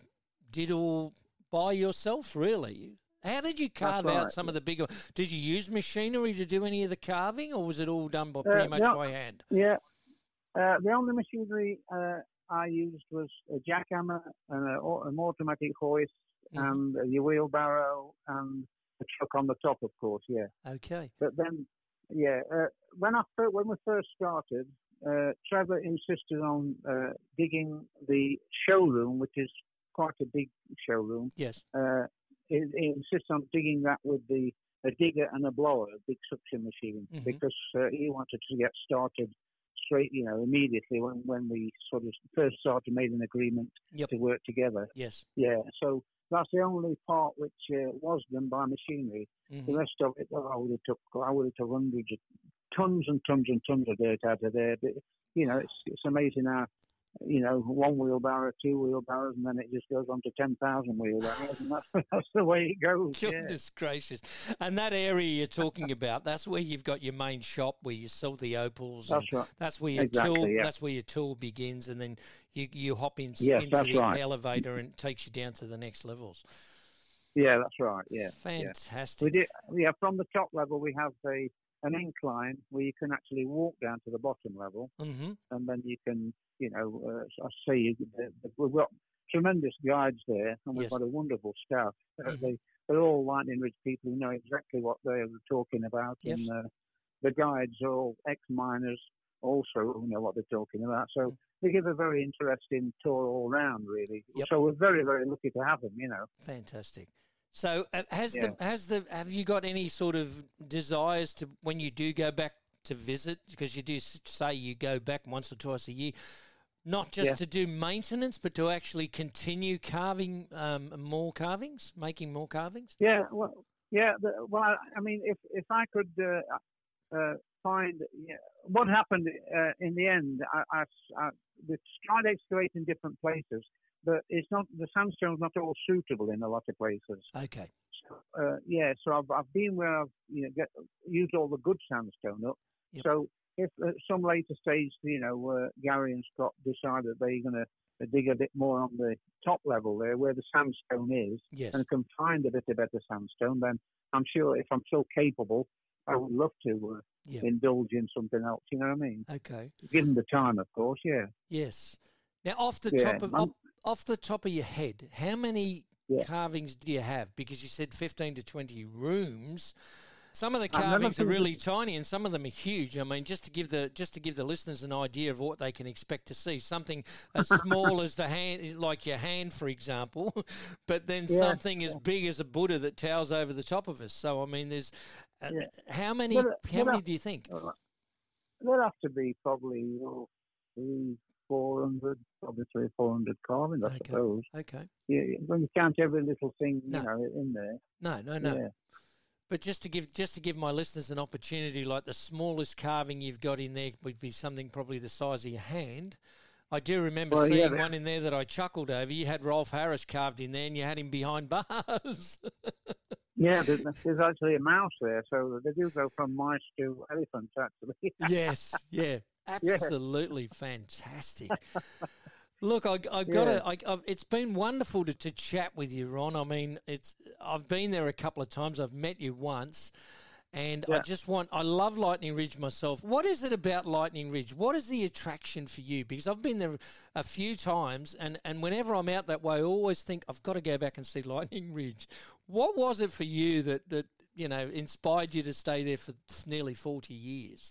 did all by yourself, really. How did you carve right. out some of the bigger? Did you use machinery to do any of the carving, or was it all done by pretty Uh, much yeah. by hand? Yeah. Uh, the only machinery uh, I used was a jackhammer and a, an automatic hoist Mhm. and a wheelbarrow and a truck on the top, of course, yeah. Okay. But then, yeah, uh, when I fir- when we first started, uh, Trevor insisted on uh, digging the showroom, which is quite a big showroom. Yes. Uh, he, he insists on digging that with the a digger and a blower, a big suction machine, Mhm. because uh, he wanted to get started straight, you know, immediately when, when we sort of first started, made an agreement Yep. to work together. Yes. Yeah, so that's the only part which uh, was done by machinery. Mhm. The rest of it, well, I would have took, I would have took hundreds of tons and tons and tons of dirt out of there. But you know, it's it's amazing how, you know, one wheelbarrow, two wheelbarrows, and then it just goes on to ten thousand wheelbarrows, and that's that's the way it goes. Yeah. Goodness gracious. And that area you're talking about, that's where you've got your main shop where you sell the opals. That's and right. That's where your Exactly, tool yeah. that's where your tool begins, and then you you hop in, Yes, into that's the right. elevator and it takes you down to the next levels. Yeah, that's right. Yeah. yeah. Fantastic. We did. Yeah, from the top level, we have a an incline where you can actually walk down to the bottom level, Mm-hmm. and then you can, you know, uh, I see the, the, we've got tremendous guides there, and we've Yes. got a wonderful staff. Uh, Mhm. they they're all Lightning Ridge people who know exactly what they're talking about, Yes. and uh, the guides are all ex-miners also who know what they're talking about. So Mm. they give a very interesting tour all round, really. Yep. So we're very, very lucky to have them, you know. Fantastic. So uh, has Yeah. the has the have you got any sort of desires to when you do go back to visit, because you do s- say you go back once or twice a year, not just Yeah. to do maintenance, but to actually continue carving um, more carvings, making more carvings? Yeah, well, yeah. The, well, I, I mean, if if I could uh, uh, find yeah, what happened uh, in the end, I, I, I we tried excavating different places, but it's not the sandstone's not all suitable in a lot of places. Okay. So, uh, yeah, so I've I've been where I've you know get used all the good sandstone up. Yep. So if at some later stage, you know, uh, Gary and Scott decide that they're going to dig a bit more on the top level there where the sandstone is, Yes. and can find a bit of better sandstone, then I'm sure if I'm still capable, I would love to uh, Yeah. indulge in something else. You know what I mean? Okay. Given the time, of course. Yeah. Yes. Now, off the Yeah, top of I'm- off, off the top of your head, how many Yeah. carvings do you have? Because you said fifteen to twenty rooms. Some of the I've never carvings are seen really tiny, and some of them are huge. I mean, just to give the just to give the listeners an idea of what they can expect to see, something as small as the hand, like your hand, for example, but then Yeah, something as big as a Buddha that towers over the top of us. So, I mean, there's uh, Yeah. how many? Well, uh, how well, many uh, do you think? Uh, There'll have to be probably oh, three, four hundred, probably three, four hundred carvings, I Okay. suppose. Okay. Yeah, when you count every little thing, No. you know, in there. No, no, no. Yeah. But just to give just to give my listeners an opportunity, like the smallest carving you've got in there would be something probably the size of your hand. I do remember Well, yeah, seeing one in there that I chuckled over. You had Rolf Harris carved in there, and you had him behind bars. Yeah, there's, there's actually a mouse there, so they do go from mice to elephants, actually. Yes, yeah, absolutely fantastic. Look, I, I got Yeah. to. I, I've, it's been wonderful to, to chat with you, Ron. I mean, it's. I've been there a couple of times. I've met you once, and I Yeah. just want. I love Lightning Ridge myself. What is it about Lightning Ridge? What is the attraction for you? Because I've been there a few times, and, and whenever I'm out that way, I always think I've got to go back and see Lightning Ridge. What was it for you that that you know inspired you to stay there for nearly forty years?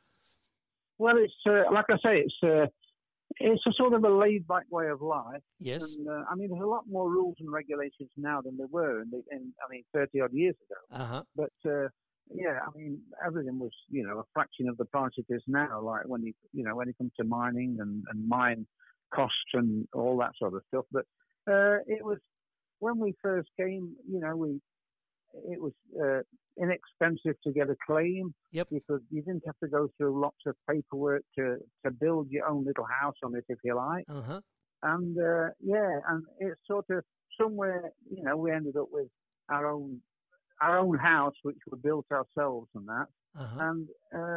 Well, it's uh, like I say, it's uh, it's a sort of a laid-back way of life. Yes. And uh, I mean, there's a lot more rules and regulations now than there were in, the, in I mean, thirty odd years ago. Uh huh. But uh, yeah, I mean, everything was, you know, a fraction of the price it is now. Like when you, you know, when it comes to mining and, and mine costs and all that sort of stuff. But uh, it was when we first came, you know, we it was uh, inexpensive to get a claim. Yep. You could, you didn't have to go through lots of paperwork to to build your own little house on it, if you like. Uh huh. And uh, yeah, and it's sort of somewhere, you know, we ended up with our own our own house, which we built ourselves and that. Uh huh. And uh,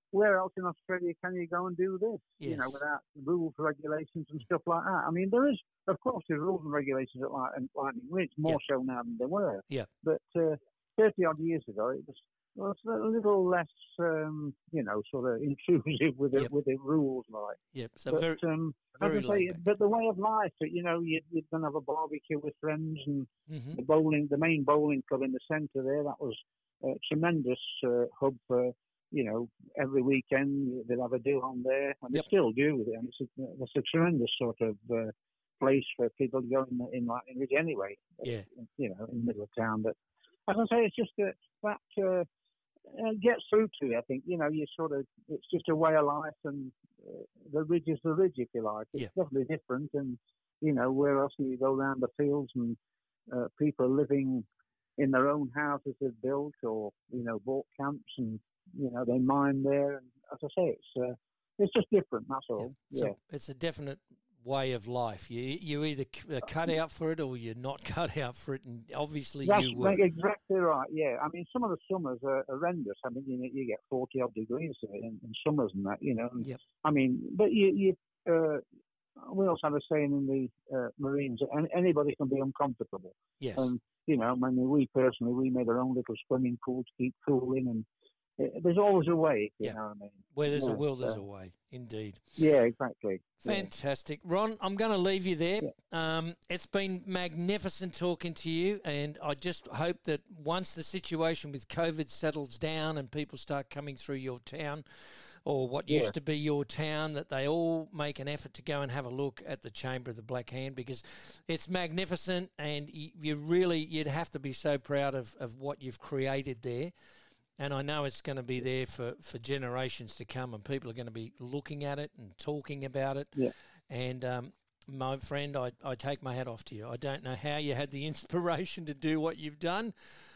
where else in Australia can you go and do this? You know, Yes. without rules, regulations, and stuff like that. I mean, there is, of course, there's rules and regulations at Light- Lightning Ridge, more so now than there were. Yeah. But uh, thirty odd years ago, it was, well, it's a little less, um, you know, sort of intrusive with the Yep. with the rules, like. Yep. So But very, um, very as I say, laid back. but the way of life, that you know, you'd, you'd then have a barbecue with friends, and Mhm. the bowling, the main bowling club in the centre there, that was a tremendous uh, hub for, you know, every weekend they'll have a do on there, and Yep. they still do. And it's a, it's a tremendous sort of uh, place for people to go in, in Lightning Ridge anyway. Yeah. You know, in the middle of town. But as I say, it's just that that uh, uh, gets through to you. I think, you know, you sort of, it's just a way of life, and uh, the ridge is the ridge, if you like. It's Yeah. definitely different, and you know, where else can you go around the fields, and uh, people living in their own houses they've built, or you know, bought camps, and you know, they mine there. And as I say, it's uh, it's just different. That's all. Yeah. So it's a definite way of life. You you either c- uh, cut out for it or you're not cut out for it, and obviously That's you were. like exactly right. Yeah, I mean, some of the summers are horrendous. I mean, you know, you get forty odd degrees in, in summers and that. You know. And, Yep. I mean, but you you. Uh, we also have a saying in the uh, Marines: that anybody can be uncomfortable. Yes. And you know, I mean, we personally, we made our own little swimming pool to keep cooling, and uh, there's always a way. You Yeah. know what I mean? Where there's a Yeah, will, there's so- a way. Indeed. Yeah, exactly. Yeah. Fantastic. Ron, I'm going to leave you there. Um, it's been magnificent talking to you, and I just hope that once the situation with COVID settles down and people start coming through your town, or what Yeah. used to be your town, that they all make an effort to go and have a look at the Chamber of the Black Hand, because it's magnificent, and you, you really, you'd have to be so proud of, of what you've created there. And I know it's going to be there for, for generations to come, and people are going to be looking at it and talking about it. Yeah. And um, my friend, I, I take my hat off to you. I don't know how you had the inspiration to do what you've done,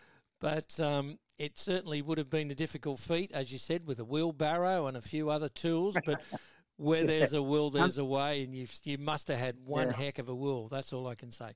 but um, it certainly would have been a difficult feat, as you said, with a wheelbarrow and a few other tools. But where there's a will, there's a way, and you you must have had one Yeah. heck of a will. That's all I can say.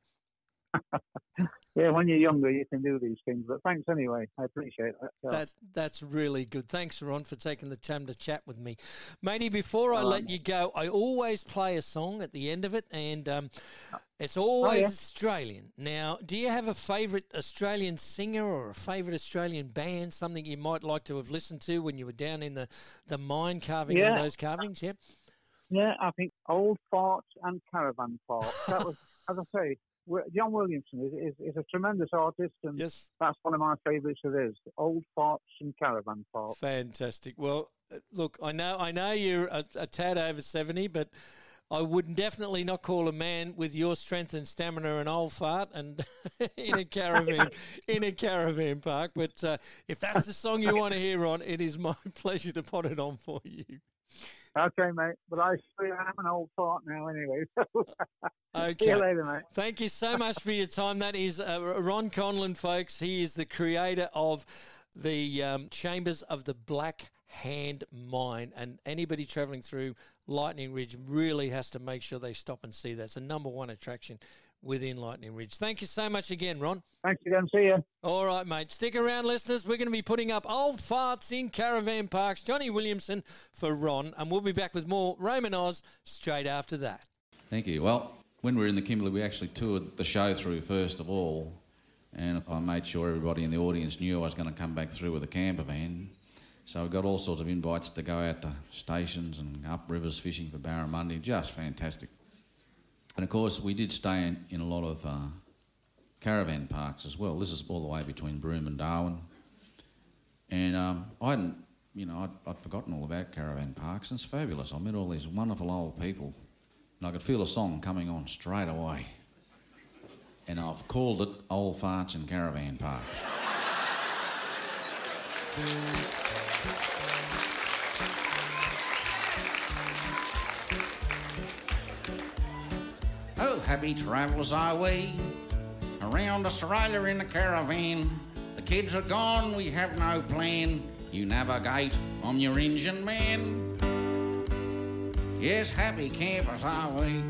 Yeah, when you're younger, you can do these things. But thanks anyway. I appreciate that. So, That's that's really good. Thanks, Ron, for taking the time to chat with me, matey. Before I All let right, you go, I always play a song at the end of it, and um, it's always yeah. Australian. Now, do you have a favourite Australian singer or a favourite Australian band? Something you might like to have listened to when you were down in the the mine carving Yeah. all those carvings? Yep. yeah, I think Old Farts and Caravan Park. That was, as I say, Wi- John Williamson is, is, is a tremendous artist, and Yes. that's one of my favourites of his. Old Farts and Caravan Park. Fantastic. Well, uh, look, I know I know you're a, a tad over seventy, but I would definitely not call a man with your strength and stamina an old fart and in a caravan in a caravan park. But uh, if that's the song you want to hear on, it is my pleasure to put it on for you. Okay, mate. But I still am an old fart now anyway. So see Okay. you later, mate. Thank you so much for your time. That is uh, Ron Conlon, folks. He is the creator of the um, Chambers of the Black Hand Mine, and anybody travelling through Lightning Ridge really has to make sure they stop and see that. It's a number one attraction within Lightning Ridge. Thank you so much again, Ron. Thanks again. See you. All right, mate. Stick around, listeners. We're going to be putting up old farts in caravan parks. Johnny Williamson for Ron, and we'll be back with more Raymond Oz straight after that. Thank you. Well, when we were in the Kimberley, we actually toured the show through first of all, and I made sure everybody in the audience knew I was going to come back through with a camper van. So we got all sorts of invites to go out to stations and up rivers fishing for barramundi. Just fantastic. And of course, we did stay in, in a lot of uh, caravan parks as well. This is all the way between Broome and Darwin. And um, I hadn't, you know, I'd, I'd forgotten all about caravan parks, and it's fabulous. I met all these wonderful old people, and I could feel a song coming on straight away. And I've called it Old Farts in Caravan Parks. Oh, happy travellers are we, around Australia in a caravan. The kids are gone, we have no plan. You navigate, I'm your engine man. Yes, happy campers are we.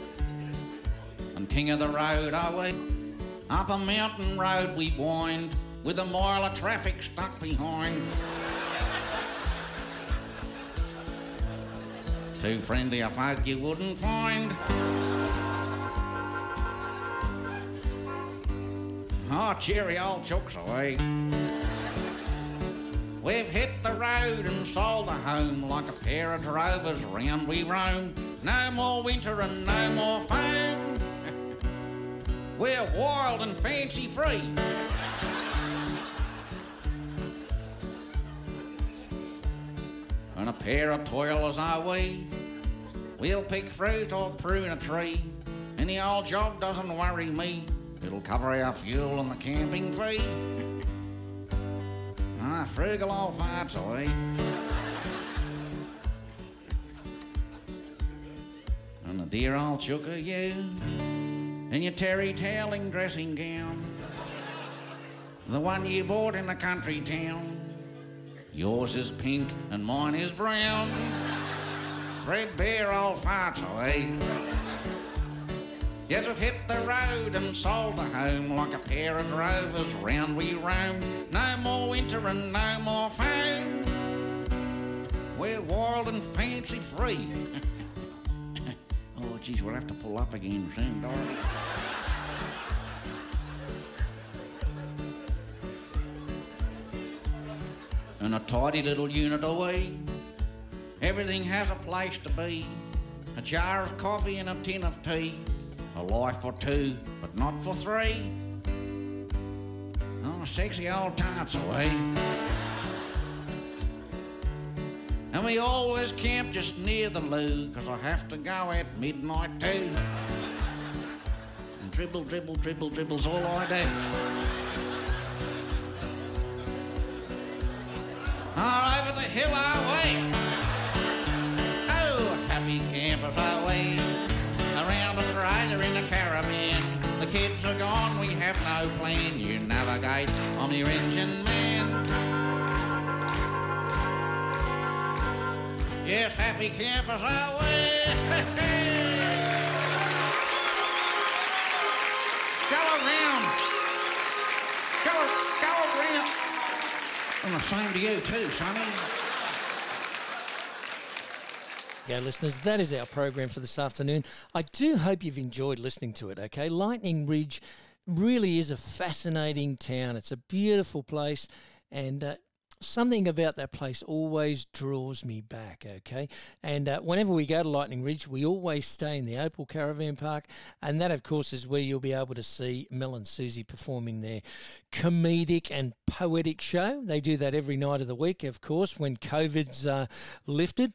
And king of the road are we. Up a mountain road we wind, with a mile of traffic stuck behind. Too friendly a folk you wouldn't find. Oh, cheery old chooks away. We've hit the road and sold a home like a pair of drovers round we roam. No more winter and no more foam. We're wild and fancy free. And a pair of toilers are we. We'll pick fruit or prune a tree. Any old job doesn't worry me. It'll cover our fuel and the camping fee. Ah, frugal old farts away. And the dear old chook of you in your terry toweling dressing gown, the one you bought in the country town. Yours is pink and mine is brown. Threadbare old farts away. Yes, we've hit the road and sold the home like a pair of drovers round we roam. No more winter and no more foam. We're wild and fancy free. Oh, geez, we'll have to pull up again soon, darling. And a tidy little unit away. Everything has a place to be. A jar of coffee and a tin of tea. A life for two, but not for three. Oh, sexy old tarts away. And we always camp just near the loo, 'cause I have to go at midnight too. And dribble, dribble, dribble, dribble's all I do. Oh, over the hill away. Oh, happy campers away. Around Australia in a caravan. The kids are gone, we have no plan. You navigate, I'm your engine man. Yes, happy campers away. Go around. Go, go around. And the same to you too, sonny. Yeah, listeners, that is our program for this afternoon. I do hope you've enjoyed listening to it, okay? Lightning Ridge really is a fascinating town. It's a beautiful place, and uh, something about that place always draws me back, okay? And uh, whenever we go to Lightning Ridge, we always stay in the Opal Caravan Park, and that, of course, is where you'll be able to see Mel and Susie performing their comedic and poetic show. They do that every night of the week, of course, when COVID's uh, lifted.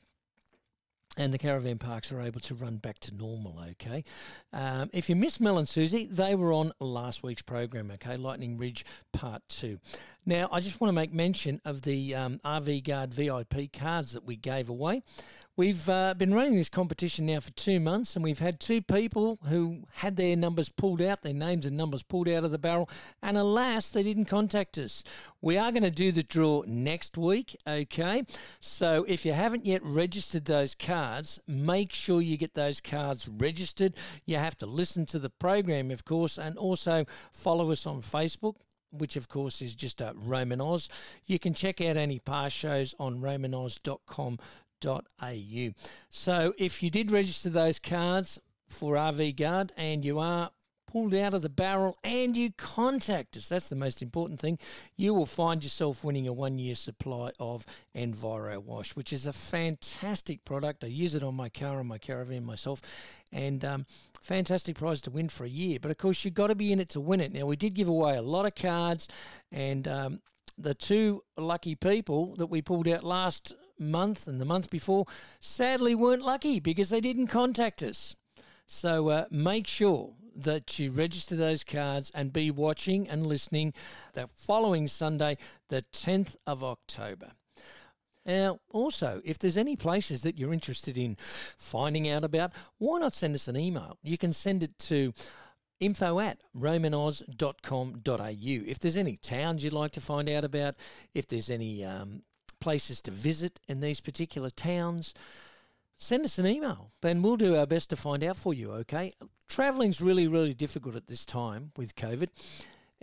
And the caravan parks are able to run back to normal, okay? Um, if you missed Mel and Susie, they were on last week's program, okay? Lightning Ridge Part two. Now, I just want to make mention of the um, R V Guard V I P cards that we gave away. We've uh, been running this competition now for two months, and we've had two people who had their numbers pulled out, their names and numbers pulled out of the barrel, and alas, they didn't contact us. We are going to do the draw next week, okay? So if you haven't yet registered those cards, make sure you get those cards registered. You have to listen to the program, of course, and also follow us on Facebook, which of course is just uh, Roman Oz. You can check out any past shows on roman oz dot com dot a u. So if you did register those cards for R V Guard and you are pulled out of the barrel and you contact us, that's the most important thing, you will find yourself winning a one-year supply of Enviro Wash, which is a fantastic product. I use it on my car and my caravan myself, and um, fantastic prize to win for a year. But of course, you've got to be in it to win it. Now, we did give away a lot of cards, and um, the two lucky people that we pulled out last month and the month before sadly weren't lucky because they didn't contact us. So uh, make sure that you register those cards and be watching and listening the following Sunday, the tenth of October. Now, also, if there's any places that you're interested in finding out about, why not send us an email? You can send it to info at roman oz dot com dot a u. If there's any towns you'd like to find out about, if there's any um, places to visit in these particular towns, send us an email and we'll do our best to find out for you, okay? Travelling's really, really difficult at this time with COVID,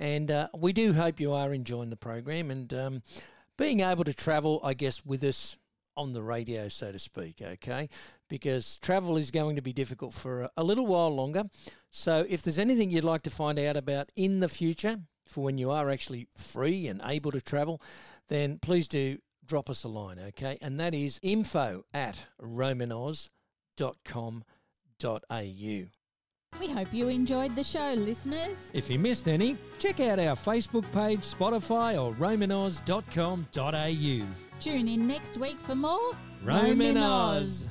And uh, we do hope you are enjoying the program and um, being able to travel, I guess, with us on the radio, so to speak, okay? Because travel is going to be difficult for a, a little while longer. So if there's anything you'd like to find out about in the future, for when you are actually free and able to travel, then please do drop us a line, okay? And that is info at romanoz dot com dot a u. We hope you enjoyed the show, listeners. If you missed any, check out our Facebook page, Spotify or romanoz dot com dot a u. Tune in next week for more Roman Oz.